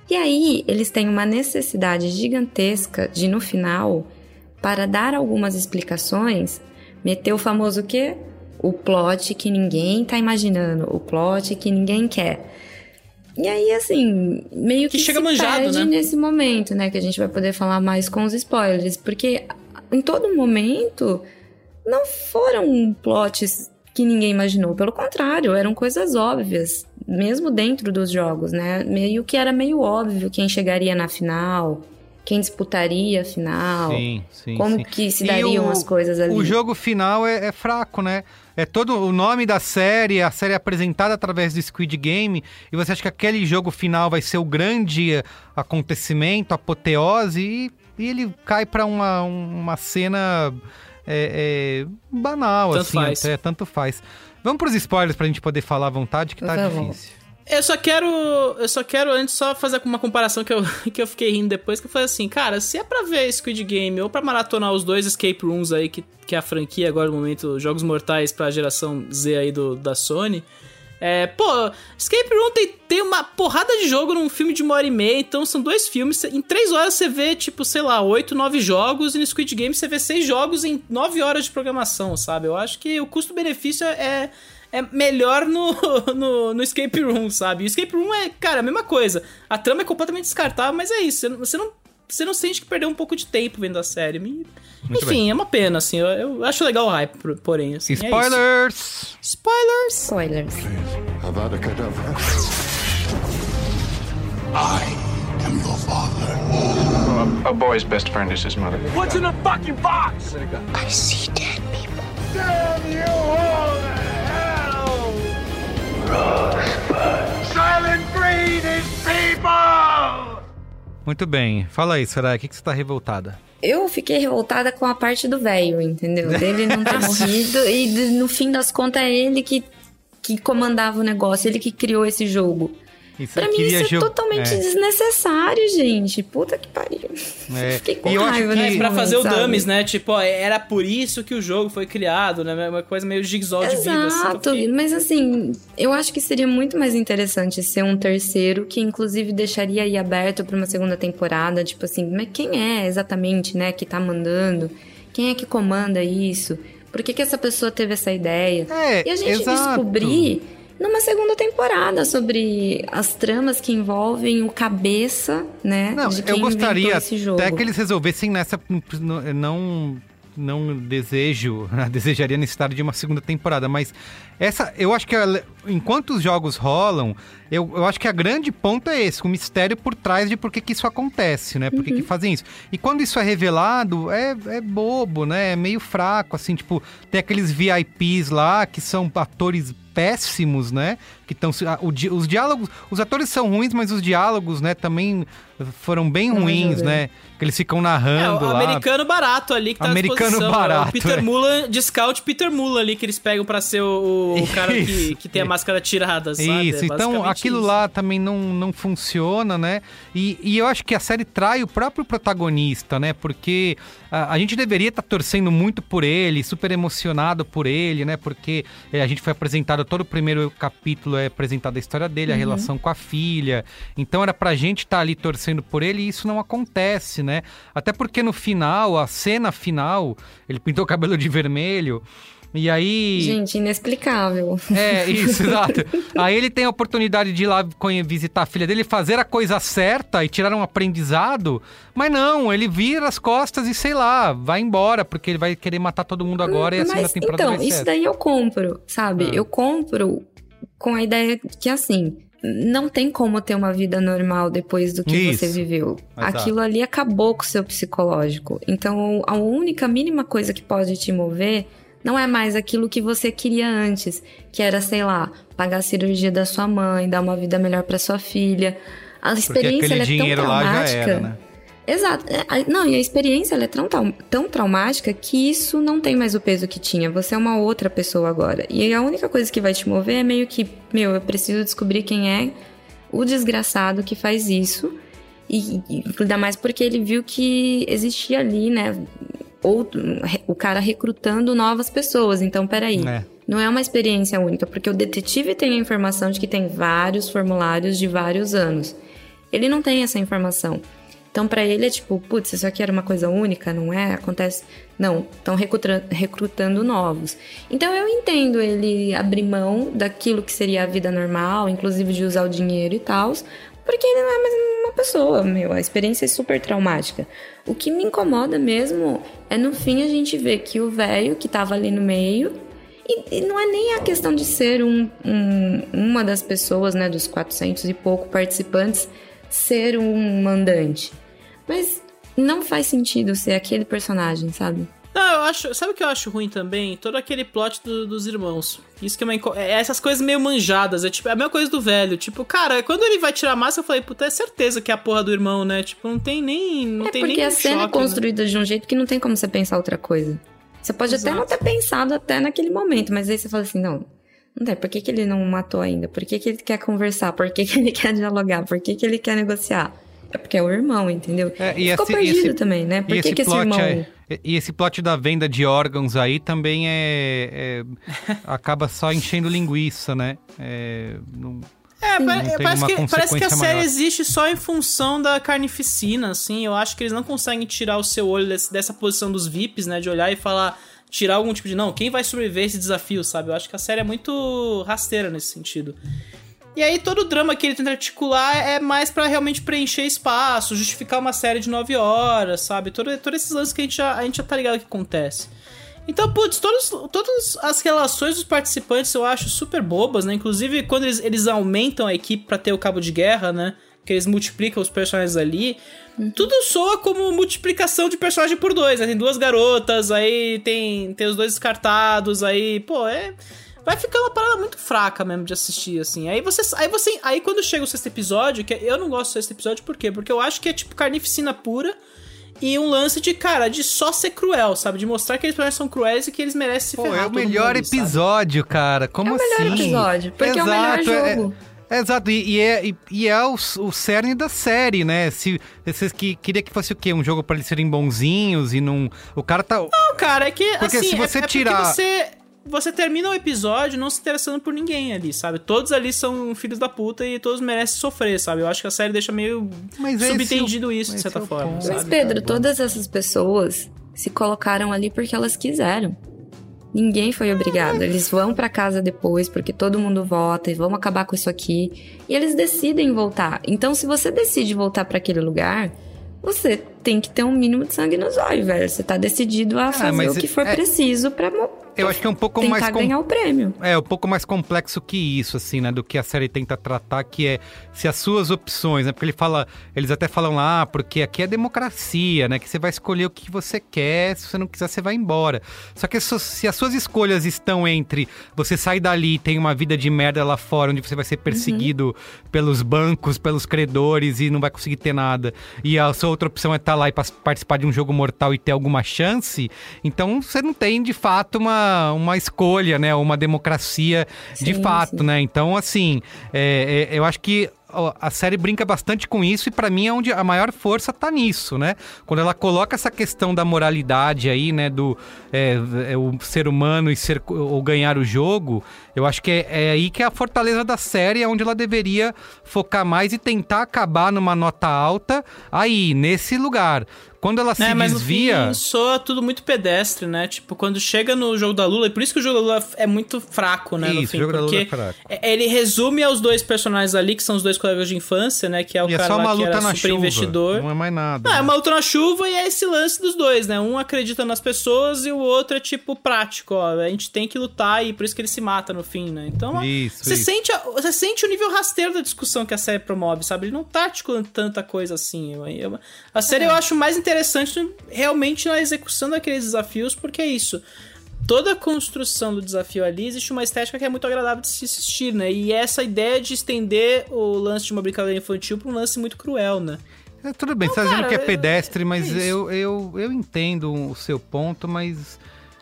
E aí, eles têm uma necessidade gigantesca de, no final, para dar algumas explicações, meter o famoso o quê? O plot que ninguém tá imaginando, o plot que ninguém quer. E aí, assim, meio que, que chega se manjado, perde, né? Nesse momento, né? Que a gente vai poder falar mais com os spoilers. Porque em todo momento, não foram plots que ninguém imaginou. Pelo contrário, eram coisas óbvias. Mesmo dentro dos jogos, né? Meio que era meio óbvio quem chegaria na final, quem disputaria a final. Sim, sim, como sim. que se dariam o, as coisas ali. O jogo final é, é fraco, né? É todo o nome da série, a série é apresentada através do Squid Game, e você acha que aquele jogo final vai ser o grande acontecimento, apoteose, e, e ele cai para uma, uma cena é, é, banal, tanto assim, faz. até tanto faz. Vamos pros spoilers pra gente poder falar à vontade, que tá difícil. Eu só quero, eu só quero antes só fazer uma comparação que eu, que eu fiquei rindo depois, que eu falei assim, cara, se é pra ver Squid Game ou pra maratonar os dois escape rooms aí, que, que é a franquia agora no momento, Jogos Mortais pra geração Z aí do, da Sony, é, pô, Escape Room tem, tem uma porrada de jogo num filme de uma hora e meia, então são dois filmes, em três horas você vê, tipo, sei lá, oito, nove jogos, e no Squid Game você vê seis jogos em nove horas de programação, sabe? Eu acho que o custo-benefício é... é melhor no, no, no Escape Room, sabe? O Escape Room é, cara, a mesma coisa. A trama é completamente descartável, mas é isso. Você não, você não, você não sente que perdeu um pouco de tempo vendo a série. Me, enfim, bem. É uma pena, assim. Eu, eu acho legal o hype, porém. Assim, Spoilers! É Spoilers! Spoilers. I am your father. A boy's best friend is his mother. What's in the fucking box? I see dead people. Damn you all to hell! Rosebud. Silent breed is people! Muito bem. Fala aí, Soraya, o que, que você tá revoltada? Eu fiquei revoltada com a parte do velho, entendeu? Dele não ter morrido e no fim das contas é ele que, que comandava o negócio, ele que criou esse jogo. Isso, pra mim isso é jo... totalmente é. desnecessário, gente. Puta que pariu. É. Fiquei com e eu raiva acho que... nesse pra momento, fazer o sabe? dummies, né? Tipo, ó, era por isso que o jogo foi criado, né? Uma coisa meio jigsaw de vida. Exato, assim, mas assim, eu acho que seria muito mais interessante ser um terceiro que inclusive deixaria aí aberto pra uma segunda temporada, tipo assim, mas quem é exatamente, né, que tá mandando? Quem é que comanda isso? Por que que essa pessoa teve essa ideia? É, e a gente exato. descobrir numa segunda temporada sobre as tramas que envolvem o cabeça, né, Não, de quem eu gostaria esse jogo. até que eles resolvessem nessa... Não, não desejo, desejaria necessidade de uma segunda temporada, mas essa, eu acho que enquanto os jogos rolam, eu, eu acho que a grande ponto é esse, o mistério por trás de por que, que isso acontece, né? Por que, Uhum. que fazem isso. E quando isso é revelado, é, é bobo, né? É meio fraco, assim, tipo, tem aqueles V I Ps lá que são atores péssimos, né? Que estão os diálogos, os atores são ruins, mas os diálogos, né, também foram bem Não ruins, ajuda. né? Que eles ficam narrando é, o lá. americano barato ali que tá Americano à disposição. barato, É o Peter é. Mullen, de scout Peter Mullen ali, que eles pegam pra ser o, o cara que, que tem a máscara tirada, sabe? Isso, É então basicamente aquilo isso. lá também não, não funciona, né? E, e eu acho que a série trai o próprio protagonista, né? Porque a, a gente deveria estar torcendo muito por ele, super emocionado por ele, né? Porque é, a gente foi apresentado, todo o primeiro capítulo é apresentado a história dele, a Uhum. relação com a filha. Então era pra gente estar ali torcendo por ele e isso não acontece, né? Até porque no final, a cena final, ele pintou o cabelo de vermelho. E aí... Gente, inexplicável. É, isso, exato. Aí ele tem a oportunidade de ir lá visitar a filha dele, fazer a coisa certa e tirar um aprendizado, mas não, ele vira as costas e sei lá, vai embora, porque ele vai querer matar todo mundo agora e a segunda Mas, temporada então, vai ser isso essa. daí eu compro, sabe? Ah. Eu compro com a ideia que, assim, não tem como ter uma vida normal depois do que Isso. você viveu. Exato. Aquilo ali acabou com o seu psicológico. Então, a única mínima coisa que pode te mover não é mais aquilo que você queria antes, que era, sei lá, pagar a cirurgia da sua mãe, dar uma vida melhor pra sua filha. A experiência aquele ela é tão dinheiro lá já traumática. era, né? Exato. É, a- Não, e a experiência ela é tão, trau- tão traumática que isso não tem mais o peso que tinha. Você é uma outra pessoa agora. E a única coisa que vai te mover é meio que, meu, eu preciso descobrir quem é o desgraçado que faz isso. E, e ainda mais porque ele viu que existia ali, né, outro, o cara recrutando novas pessoas. Então, peraí. É. Não é uma experiência única, porque o detetive tem a informação de que tem vários formulários de vários anos. Ele não tem essa informação. Então, pra ele é tipo, putz, isso aqui era uma coisa única, não é? Acontece... Não, estão recrutando, recrutando novos. Então, eu entendo ele abrir mão daquilo que seria a vida normal, inclusive de usar o dinheiro e tal, porque ele não é mais uma pessoa, meu. A experiência é super traumática. O que me incomoda mesmo é, no fim, a gente ver que o velho que tava ali no meio... E, e não é nem a questão de ser um, um, uma das pessoas, né, dos quatrocentos e pouco participantes, ser um mandante. Mas não faz sentido ser aquele personagem, sabe? Não, eu acho... Sabe o que eu acho ruim também? Todo aquele plot do, dos irmãos. Isso que é, uma, é essas coisas meio manjadas. É tipo é a mesma coisa do velho. Tipo, cara, quando ele vai tirar a máscara, eu falei, puta, é certeza que é a porra do irmão, né? Tipo, não tem nem... Não é tem porque nem a cena choque, é construída, né, de um jeito que não tem como você pensar outra coisa. Você pode Exato. Até não ter pensado até naquele momento, mas aí você fala assim, não... Não tem, por que, que ele não matou ainda? Por que, que ele quer conversar? Por que, que ele quer dialogar? Por que, que ele quer negociar? É porque é o irmão, entendeu? É, e Ficou esse, perdido esse, também, né? Por que, que esse irmão... É, e esse plot da venda de órgãos aí também é... é acaba só enchendo linguiça, né? É, não, é não parece, que, parece que a série maior. Existe só em função da carnificina, assim. Eu acho que eles não conseguem tirar o seu olho desse, dessa posição dos V I Ps, né? De olhar e falar... Tirar algum tipo de... Não, quem vai sobreviver a esse desafio, sabe? Eu acho que a série é muito rasteira nesse sentido. E aí todo o drama que ele tenta articular é mais pra realmente preencher espaço, justificar uma série de nove horas, sabe? Todo, todos esses lances que a gente, já, a gente já tá ligado que acontece. Então, putz, todos, todas as relações dos participantes eu acho super bobas, né? Inclusive, quando eles, eles aumentam a equipe pra ter o cabo de guerra, né? Que eles multiplicam os personagens ali. Uhum. Tudo soa como multiplicação de personagem por dois, né? Tem duas garotas, aí tem, tem os dois descartados, aí, pô, é... Vai ficando uma parada muito fraca mesmo de assistir, assim. Aí você, aí você... Aí quando chega o sexto episódio, que eu não gosto do sexto episódio, por quê? Porque eu acho que é tipo carnificina pura e um lance de, cara, de só ser cruel, sabe? De mostrar que eles personagens são cruéis e que eles merecem se pô, ferrar. É o melhor mundo, episódio, sabe? Cara. Como assim? É o melhor assim? episódio, porque Exato, é o melhor jogo. É... Exato, e, e é, e, e é o, o cerne da série, né? Se vocês que queria que fosse o quê? Um jogo pra eles serem bonzinhos e não... O cara tá... Não, cara, é que, porque assim... se você é, é tirar... Você, você termina o episódio não se interessando por ninguém ali, sabe? Todos ali são filhos da puta e todos merecem sofrer, sabe? Eu acho que a série deixa meio mas subentendido esse, isso, de certa forma, Mas, sabe? Pedro, todas essas pessoas se colocaram ali porque elas quiseram. Ninguém foi obrigado. Eles vão pra casa depois porque todo mundo vota e vamos acabar com isso aqui. E eles decidem voltar. Então, se você decide voltar pra aquele lugar, você tem que ter um mínimo de sangue nos olhos, velho. Você tá decidido a fazer ah, o que for é... preciso pra... Eu acho que é um pouco tentar mais... Tentar ganhar com... o prêmio. É, um pouco mais complexo que isso, assim, né? Do que a série tenta tratar, que é se as suas opções, né? Porque ele fala... Eles até falam lá, ah, porque aqui é democracia, né? Que você vai escolher o que você quer, se você não quiser, você vai embora. Só que se as suas escolhas estão entre você sair dali e tem uma vida de merda lá fora, onde você vai ser perseguido uhum. pelos bancos, pelos credores e não vai conseguir ter nada, e a sua outra opção é estar lá e participar de um jogo mortal e ter alguma chance, então você não tem, de fato, uma uma escolha, né? Uma democracia sim, de fato, sim. né? Então, assim, é, é, eu acho que a série brinca bastante com isso e pra mim é onde a maior força tá nisso, né? Quando ela coloca essa questão da moralidade aí, né? Do é, é, o ser humano e ser, ou ganhar o jogo, eu acho que é, é aí que é a fortaleza da série, é onde ela deveria focar mais e tentar acabar numa nota alta aí, nesse lugar. Quando ela se é, mas desvia... Mas soa tudo muito pedestre, né? Tipo, quando chega no jogo da Lula, e por isso que o jogo da Lula é muito fraco, né? Isso, no fim, o jogo da Lula porque é fraco. Ele resume aos dois personagens ali, que são os dois colegas de infância, né? Que é o e cara é só uma lá luta que era na super chuva, investidor. Não é mais nada. Ah, né? É uma luta na chuva e é esse lance dos dois, né? Um acredita nas pessoas e o outro é tipo prático, ó. A gente tem que lutar e por isso que ele se mata no fim, né? Então, isso, você, isso. Sente a, você sente o nível rasteiro da discussão que a série promove, sabe? Ele não tá articulando tanta coisa assim. Eu, eu, a série é. eu acho mais interessante realmente na execução daqueles desafios, porque é isso. Toda a construção do desafio ali, existe uma estética que é muito agradável de se assistir, né? E essa ideia de estender o lance de uma brincadeira infantil para um lance muito cruel, né? É, tudo bem, não, você está dizendo que é pedestre, mas é eu, eu, eu entendo o seu ponto, mas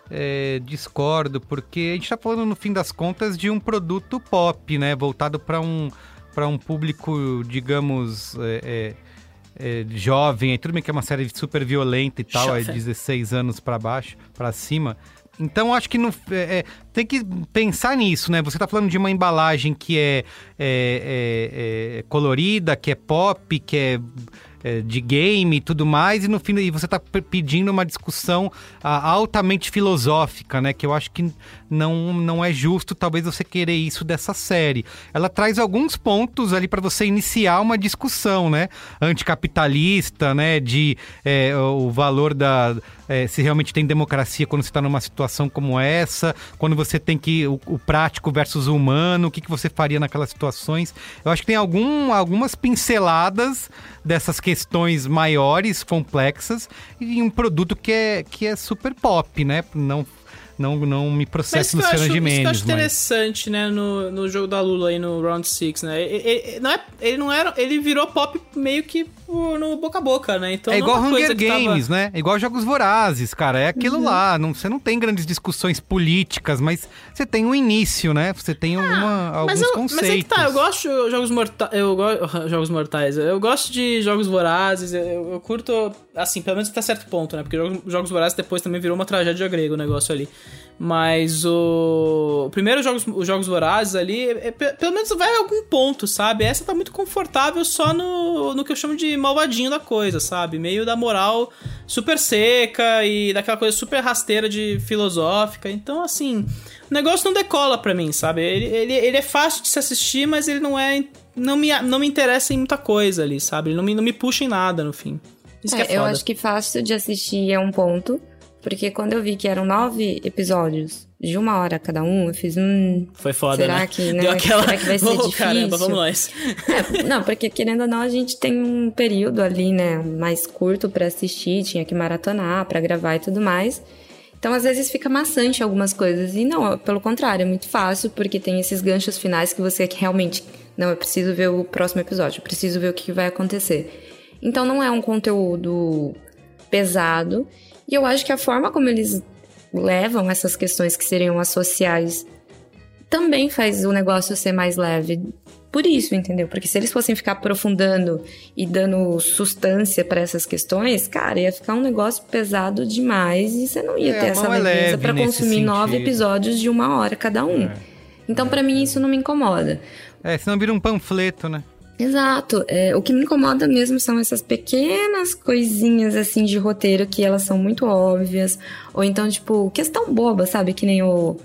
é, discordo, porque a gente está falando, no fim das contas, de um produto pop, né? Voltado para um, para um público, digamos... É, é, É, jovem, tudo bem que é uma série super violenta e tal, jovem. É dezesseis anos pra baixo, pra cima, Então, acho que no, é, é, tem que pensar nisso, né? Você tá falando de uma embalagem que é, é, é, é colorida, que é pop, que é, é de game e tudo mais, e no fim e você tá pedindo uma discussão a, altamente filosófica, né? Que eu acho que não, não é justo, talvez, você querer isso dessa série. Ela traz alguns pontos ali para você iniciar uma discussão, né? Anticapitalista, né? De é, o valor da... É, se realmente tem democracia quando você está numa situação como essa, quando você tem que o, o prático versus o humano, o que, que você faria naquelas situações. Eu acho que tem algum, algumas pinceladas dessas questões maiores, complexas, e um produto que é, que é super pop, né? Não... Não, não me processe Luciana Gimenez. Isso que eu acho mas... interessante, né, no, no jogo da Lula aí no Round seis, né? Ele, ele, não é, ele não era... Ele virou pop meio que no boca a boca, né? Então, é igual não é Hunger Games, tava... né? É igual Jogos Vorazes, cara. É aquilo uhum. lá. Não, você não tem grandes discussões políticas, mas você tem um início, né? Você tem alguma, ah, alguns mas eu, conceitos. Mas é que tá, eu gosto de Jogos Mortais... Eu gosto... Jogos Mortais. Eu gosto de Jogos Vorazes. Eu, eu curto... Assim, pelo menos até certo ponto, né? Porque Jogos, Jogos Vorazes depois também virou uma tragédia grega o negócio ali. Mas o... Primeiro, jogos, os Jogos Vorazes ali, é, é, pelo menos vai a algum ponto, sabe? Essa tá muito confortável só no, no que eu chamo de malvadinho da coisa, sabe? Meio da moral super seca e daquela coisa super rasteira de filosófica. Então, assim, o negócio não decola pra mim, sabe? Ele, ele, ele é fácil de se assistir, mas ele não é... Não me, não me interessa em muita coisa ali, sabe? Ele não me, não me puxa em nada, no fim. Isso é, que é foda. Eu acho que fácil de assistir é um ponto... Porque quando eu vi que eram nove episódios de uma hora cada um, eu fiz, hum... Foi foda, será né? Que, né? Deu aquela... Será que vai ser oh, difícil? Caramba, vamos nós. É, não, porque querendo ou não, a gente tem um período ali, né? Mais curto pra assistir, tinha que maratonar, pra gravar e tudo mais. Então, às vezes, fica maçante algumas coisas. E não, pelo contrário, é muito fácil, porque tem esses ganchos finais que você realmente... Não, eu preciso ver o próximo episódio, eu preciso ver o que vai acontecer. Então, não é um conteúdo pesado... E eu acho que a forma como eles levam essas questões que seriam as sociais também faz o negócio ser mais leve. Por isso, entendeu? Porque se eles fossem ficar aprofundando e dando substância para essas questões, cara, ia ficar um negócio pesado demais e você não ia é, ter essa é leveza para consumir sentido. nove episódios de uma hora cada um. É. Então, para mim, isso não me incomoda. É, senão vira um panfleto, né? Exato. É, o que me incomoda mesmo são essas pequenas coisinhas, assim, de roteiro que elas são muito óbvias. Ou então, tipo, questão boba, sabe? Que nem o...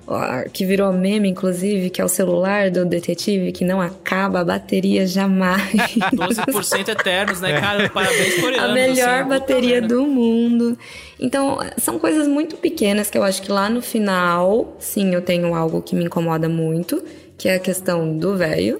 o que virou meme, inclusive, que é o celular do detetive, que não acaba a bateria jamais. doze por cento eternos, né, cara? Parabéns por A melhor assim, bateria do mundo. Então, são coisas muito pequenas que eu acho que lá no final, sim, eu tenho algo que me incomoda muito, que é a questão do velho.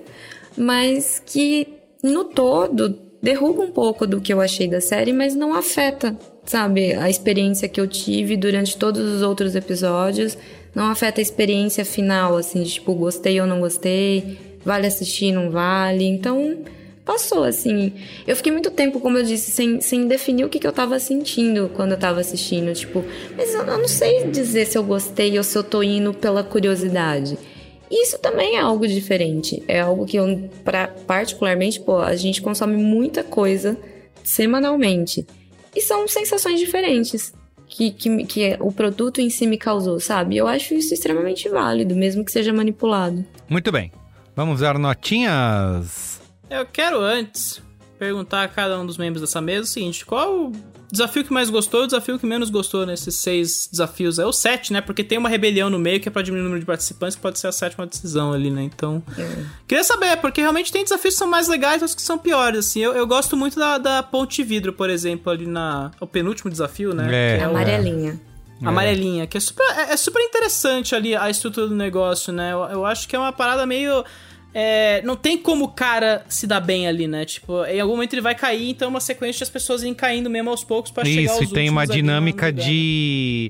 Mas que, no todo, derruba um pouco do que eu achei da série, mas não afeta, sabe, a experiência que eu tive durante todos os outros episódios. Não afeta a experiência final, assim, de, tipo, gostei ou não gostei, vale assistir, não vale. Então, passou, assim. Eu fiquei muito tempo, como eu disse, sem, sem definir o que, que eu tava sentindo quando eu tava assistindo. Tipo, mas eu, eu não sei dizer se eu gostei ou se eu tô indo pela curiosidade. Isso também é algo diferente. É algo que eu, pra, particularmente, pô, a gente consome muita coisa semanalmente. E são sensações diferentes que, que, que o produto em si me causou, sabe? Eu acho isso extremamente válido, mesmo que seja manipulado. Muito bem. Vamos dar notinhas? Eu quero antes perguntar a cada um dos membros dessa mesa o seguinte: qual o desafio que mais gostou e o desafio que menos gostou nesses seis desafios? É o sete, né? Porque tem uma rebelião no meio que é pra diminuir o número de participantes, que pode ser a sétima decisão ali, né? Então, é. Queria saber, porque realmente tem desafios que são mais legais e outros que são piores, assim. Eu, eu gosto muito da, da ponte de vidro, por exemplo, ali na... O penúltimo desafio, né? É. Que é amarelinha. O... Amarelinha, que é super, é, é super interessante ali a estrutura do negócio, né? Eu, eu acho que é uma parada meio... É, não tem como o cara se dar bem ali, né? Tipo, em algum momento ele vai cair, então é uma sequência de as pessoas irem caindo mesmo aos poucos pra Isso, chegar aos últimos. Isso, e tem uma dinâmica no, no de...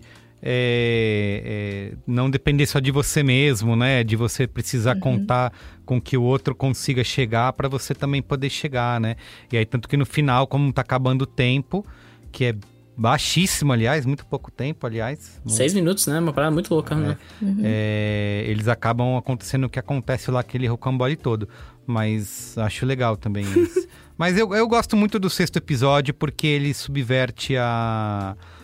É, é, não depender só de você mesmo, né? De você precisar uhum. contar com que o outro consiga chegar pra você também poder chegar, né? E aí, tanto que no final, como tá acabando o tempo, que é baixíssimo, aliás, muito pouco tempo, aliás. Seis minutos, né? Uma parada muito louca, é, né? Uhum. É, eles acabam acontecendo o que acontece lá, aquele rocambole todo. Mas acho legal também isso. Mas eu, eu gosto muito do sexto episódio porque ele subverte a,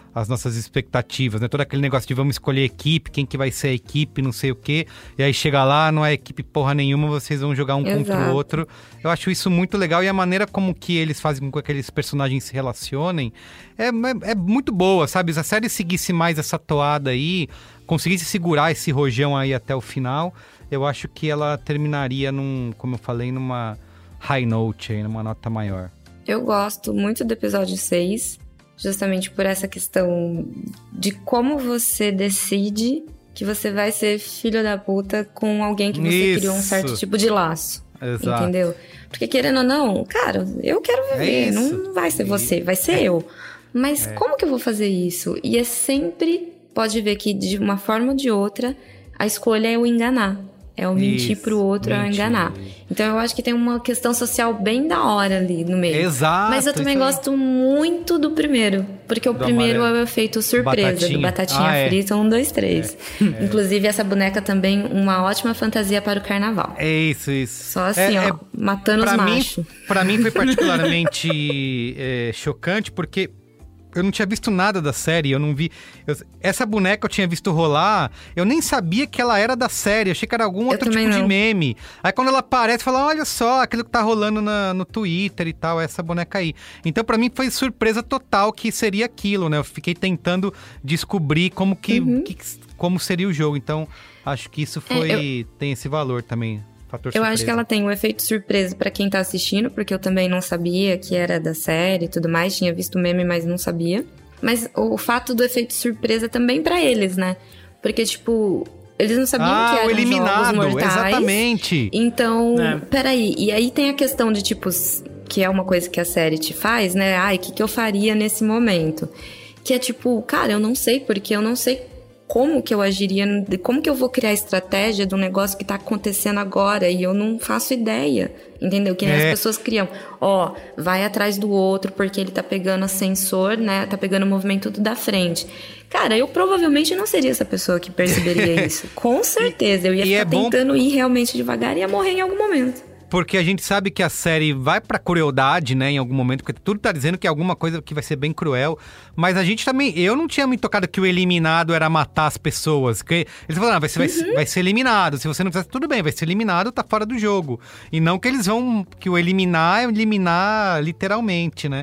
as nossas expectativas, né? Todo aquele negócio de vamos escolher equipe, quem que vai ser a equipe, não sei o quê. E aí chega lá, não é equipe porra nenhuma, vocês vão jogar um Exato. contra o outro. Eu acho isso muito legal. E a maneira como que eles fazem com que aqueles personagens se relacionem é, é, é muito boa, sabe? Se a série seguisse mais essa toada aí, conseguisse segurar esse rojão aí até o final, eu acho que ela terminaria num, como eu falei, numa high note aí, numa nota maior. Eu gosto muito do episódio seis, justamente por essa questão de como você decide que você vai ser filho da puta com alguém que você Isso. criou um certo tipo de laço. Exato. Entendeu? Porque querendo ou não, cara, eu quero viver, É não, não vai ser você, vai ser eu. Mas é. como que eu vou fazer isso? E é sempre, pode ver que de uma forma ou de outra, a escolha é o enganar. É o mentir Isso, pro outro, mentir. é o enganar. Então eu acho que tem uma questão social bem da hora ali no meio. Exato. Mas eu também gosto muito do primeiro. Porque o do primeiro amarelo. é o efeito surpresa, batatinha. do Batatinha ah, Frita, é. um, dois, três. É. É. Inclusive, essa boneca também, uma ótima fantasia para o carnaval. É isso, isso. Só assim, é, ó, é, matando os machos. Pra mim foi particularmente é, chocante, porque eu não tinha visto nada da série, eu não vi... Eu, essa boneca eu tinha visto rolar, eu nem sabia que ela era da série, eu achei que era algum outro tipo não. de meme. Aí quando ela aparece, fala, olha só, aquilo que tá rolando na, no Twitter e tal, essa boneca aí. Então pra mim foi surpresa total que seria aquilo, né? Eu fiquei tentando descobrir como que, uhum. que como seria o jogo, então acho que isso foi... É, eu... tem esse valor também. Fator eu surpresa. Acho que ela tem um efeito surpresa pra quem tá assistindo, porque eu também não sabia que era da série e tudo mais, tinha visto o meme, mas não sabia. Mas o fato do efeito surpresa também pra eles, né? Porque, tipo, eles não sabiam ah, que eram o eliminado, jogos mortais. Exatamente. Então, é. peraí. E aí tem a questão de, tipo, que é uma coisa que a série te faz, né? Ai, o que, que eu faria nesse momento? Que é tipo, cara, eu não sei, porque eu não sei como que eu agiria, como que eu vou criar estratégia do negócio que tá acontecendo agora e eu não faço ideia, entendeu? Que nem é. as pessoas criam, ó, vai atrás do outro porque ele tá pegando sensor, né, tá pegando o movimento tudo da frente. Cara, eu provavelmente não seria essa pessoa que perceberia isso, com certeza, eu ia e ficar é tentando bom... ir realmente devagar e ia morrer em algum momento. Porque a gente sabe que a série vai pra crueldade, né, em algum momento, porque tudo tá dizendo que é alguma coisa que vai ser bem cruel, mas a gente também, eu não tinha me tocado que o eliminado era matar as pessoas, que eles falaram, ah, vai, ser, uhum. vai, vai ser eliminado, se você não fizer, tudo bem, vai ser eliminado, tá fora do jogo, e não que eles vão, que o eliminar é eliminar literalmente, né.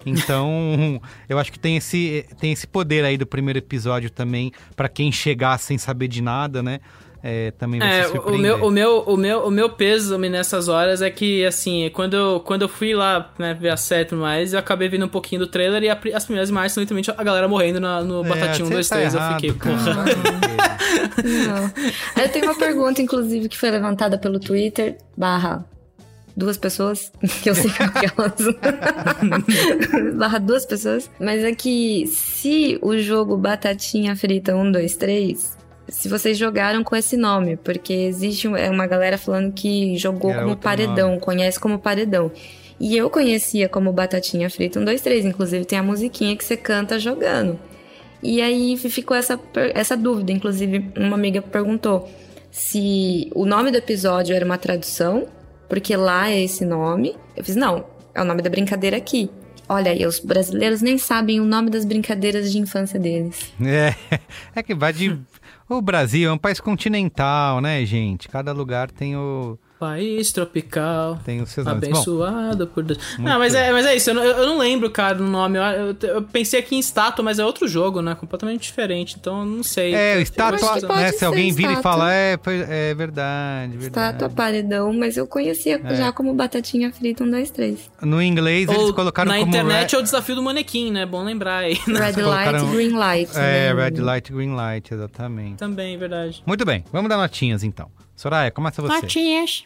Então, eu acho que tem esse, tem esse poder aí do primeiro episódio também, pra quem chegar sem saber de nada, né. É, também vai é, se surpreender. O meu, o, meu, o, meu, o meu peso nessas horas é que, assim, quando eu, quando eu fui lá, né, ver a série e tudo mais, eu acabei vendo um pouquinho do trailer e a, as primeiras imagens são literalmente a galera morrendo na, no é, Batatinha um, dois, três. Tá eu fiquei, porra. Não. Eu tenho uma pergunta, inclusive, que foi levantada pelo Twitter, barra duas pessoas, que eu sei que aquelas... barra duas pessoas. Mas é que se o jogo Batatinha Frita um, dois, três... se vocês jogaram com esse nome, porque existe uma galera falando que jogou é como Paredão, nome. Conhece como Paredão. E eu conhecia como Batatinha Frita um, dois, três, inclusive tem a musiquinha que você canta jogando. E aí ficou essa, essa dúvida, inclusive uma amiga perguntou se o nome do episódio era uma tradução, porque lá é esse nome. Eu fiz, não, é o nome da brincadeira aqui. Olha aí, os brasileiros nem sabem o nome das brincadeiras de infância deles. É, é que vai de... O Brasil é um país continental, né, gente? Cada lugar tem o... País tropical, tem os seus nomes. Abençoado Bom, por Deus. Não, mas é, mas é isso, eu não, eu não lembro, cara, o nome. Eu, eu, eu pensei aqui em estátua, mas é outro jogo, né? Completamente diferente, então eu não sei. É, estátua, né? Se alguém vira e fala, é, é verdade, verdade. Estátua, Paredão, mas eu conhecia é. já como Batatinha Frita um, dois, três. No inglês Ou, eles colocaram na como... Na internet é o desafio do manequim, né? Bom lembrar aí. Red Light, Green Light. É, né? Red Light, Green Light, exatamente. Também, verdade. Muito bem, vamos dar notinhas então. Soraya, começa você. Notinhas.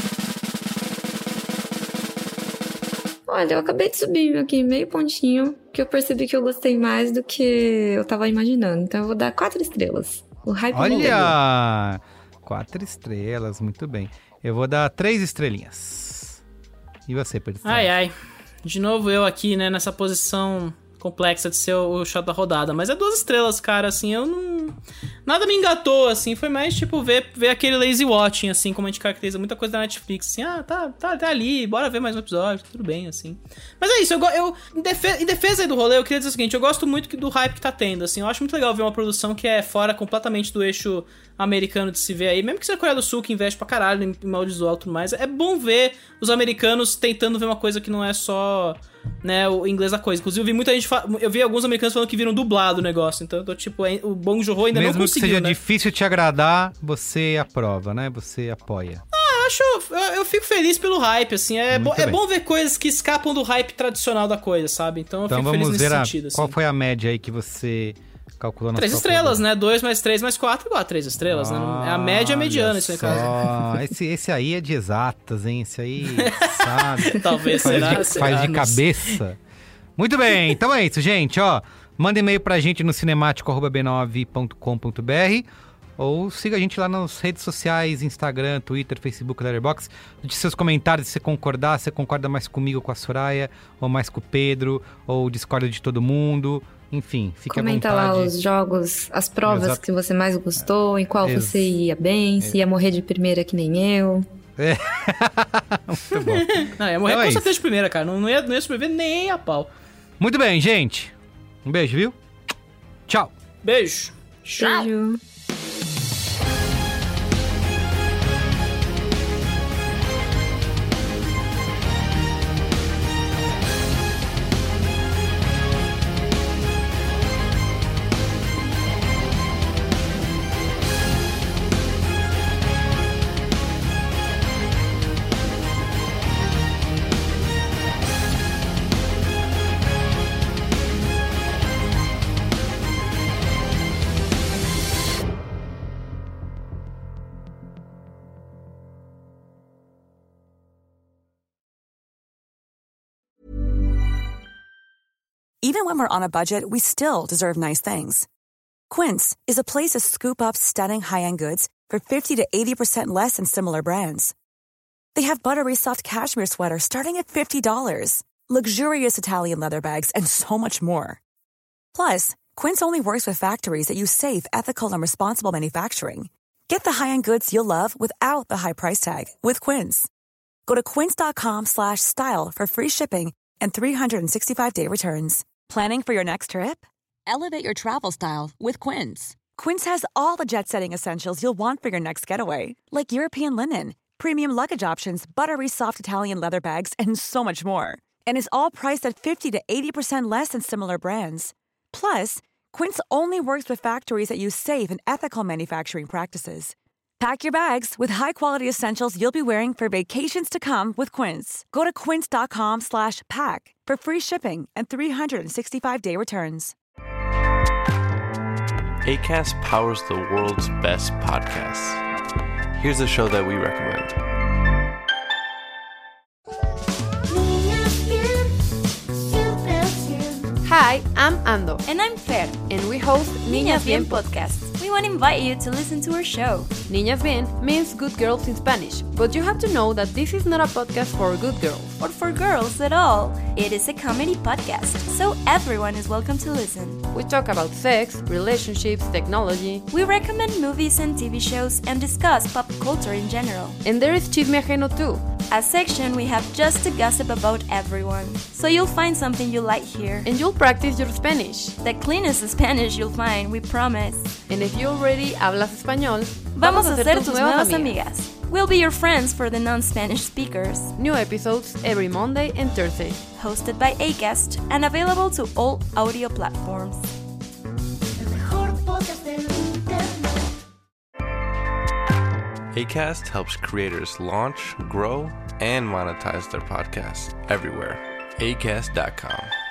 Olha, eu acabei de subir aqui meio pontinho, que eu percebi que eu gostei mais do que eu tava imaginando. Então eu vou dar quatro estrelas. O hype Olha! Quatro estrelas, muito bem. Eu vou dar três estrelinhas. E você, Pedro? Ai, ai. De novo eu aqui, né, nessa posição complexa de ser o chato da rodada. Mas é duas estrelas, cara, assim, eu não... nada me engatou, assim, foi mais, tipo, ver, ver aquele lazy watching, assim, como a gente caracteriza muita coisa da Netflix, assim, ah, tá, tá, tá ali, bora ver mais um episódio, tudo bem, assim. Mas é isso, eu, eu em, defesa, em defesa aí do rolê, eu queria dizer o seguinte, eu gosto muito do hype que tá tendo, assim, eu acho muito legal ver uma produção que é fora completamente do eixo americano de se ver aí, mesmo que seja a Coreia do Sul, que investe pra caralho em, em audiovisual e tudo mais, é bom ver os americanos tentando ver uma coisa que não é só, né, o inglês da coisa. Inclusive, eu vi muita gente, fa- eu vi alguns americanos falando que viram dublado o negócio, então eu tô tipo, o Bong Joon-ho ainda Mesmo não conseguiu, que seja né? difícil te agradar, você aprova, né? Você apoia. Ah, acho, eu, eu fico feliz pelo hype, assim, é, bo- é bem. bom ver coisas que escapam do hype tradicional da coisa, sabe? Então eu Então fico vamos feliz nesse ver a, sentido, assim. qual foi a média aí que você calculou na Três sua estrelas, coluna? né? Dois mais três mais quatro igual a três estrelas, né? É a média mediana, isso aí, só. cara. Esse, esse aí é de exatas, hein? Esse aí, sabe? Talvez, faz será? de, será? faz de Não cabeça. Muito bem, então é isso, gente, ó. Manda e-mail pra gente no cinemático arroba b nove ponto com ponto b r ou siga a gente lá nas redes sociais, Instagram, Twitter, Facebook, Letterboxd. Deixe seus comentários se você concordar, se você concorda mais comigo, com a Soraya, ou mais com o Pedro, ou discorda de todo mundo. Enfim, fique Comenta à vontade. lá os jogos, as provas Exato. que você mais gostou, em qual Ex- você ia bem, se ia morrer de primeira que nem eu. É. Muito bom. Não, ia morrer Então é com isso. certeza de primeira, cara. Não, não, ia, não ia sobreviver nem a pau. Muito bem, gente. Um beijo, viu? Tchau. Beijo. Tchau. Beijo. Even when we're on a budget, we still deserve nice things. Quince is a place to scoop up stunning high-end goods for fifty to eighty percent less than similar brands. They have buttery soft cashmere sweaters starting at fifty dollars, luxurious Italian leather bags, and so much more. Plus, Quince only works with factories that use safe, ethical, and responsible manufacturing. Get the high-end goods you'll love without the high price tag with Quince. Go to quince.com slash style for free shipping and three sixty-five day returns. Planning for your next trip? Elevate your travel style with Quince. Quince has all the jet-setting essentials you'll want for your next getaway, like European linen, premium luggage options, buttery soft Italian leather bags, and so much more. And is all priced at fifty to eighty percent less than similar brands. Plus, Quince only works with factories that use safe and ethical manufacturing practices. Pack your bags with high-quality essentials you'll be wearing for vacations to come with Quince. Go to quince.com slash pack for free shipping and three sixty-five day returns. Acast powers the world's best podcasts. Here's a show that we recommend. Hi, I'm Ando. And I'm Fer. And we host Niñas Bien Podcast. We want to invite you to listen to our show. Niñas Bien means good girls in Spanish, but you have to know that this is not a podcast for good girls. Or for girls at all. It is a comedy podcast, so everyone is welcome to listen. We talk about sex, relationships, technology. We recommend movies and T V shows and discuss pop culture in general. And there is Chisme Ajeno too. A section we have just to gossip about everyone. So you'll find something you like here. And you'll practice your Spanish. The cleanest Spanish you'll find, we promise. And if you already hablas español, vamos a ser tus nuevas amigas. We'll be your friends for the non-Spanish speakers. New episodes every Monday and Thursday. Hosted by Acast and available to all audio platforms. Acast helps creators launch, grow, and monetize their podcasts everywhere. acast dot com.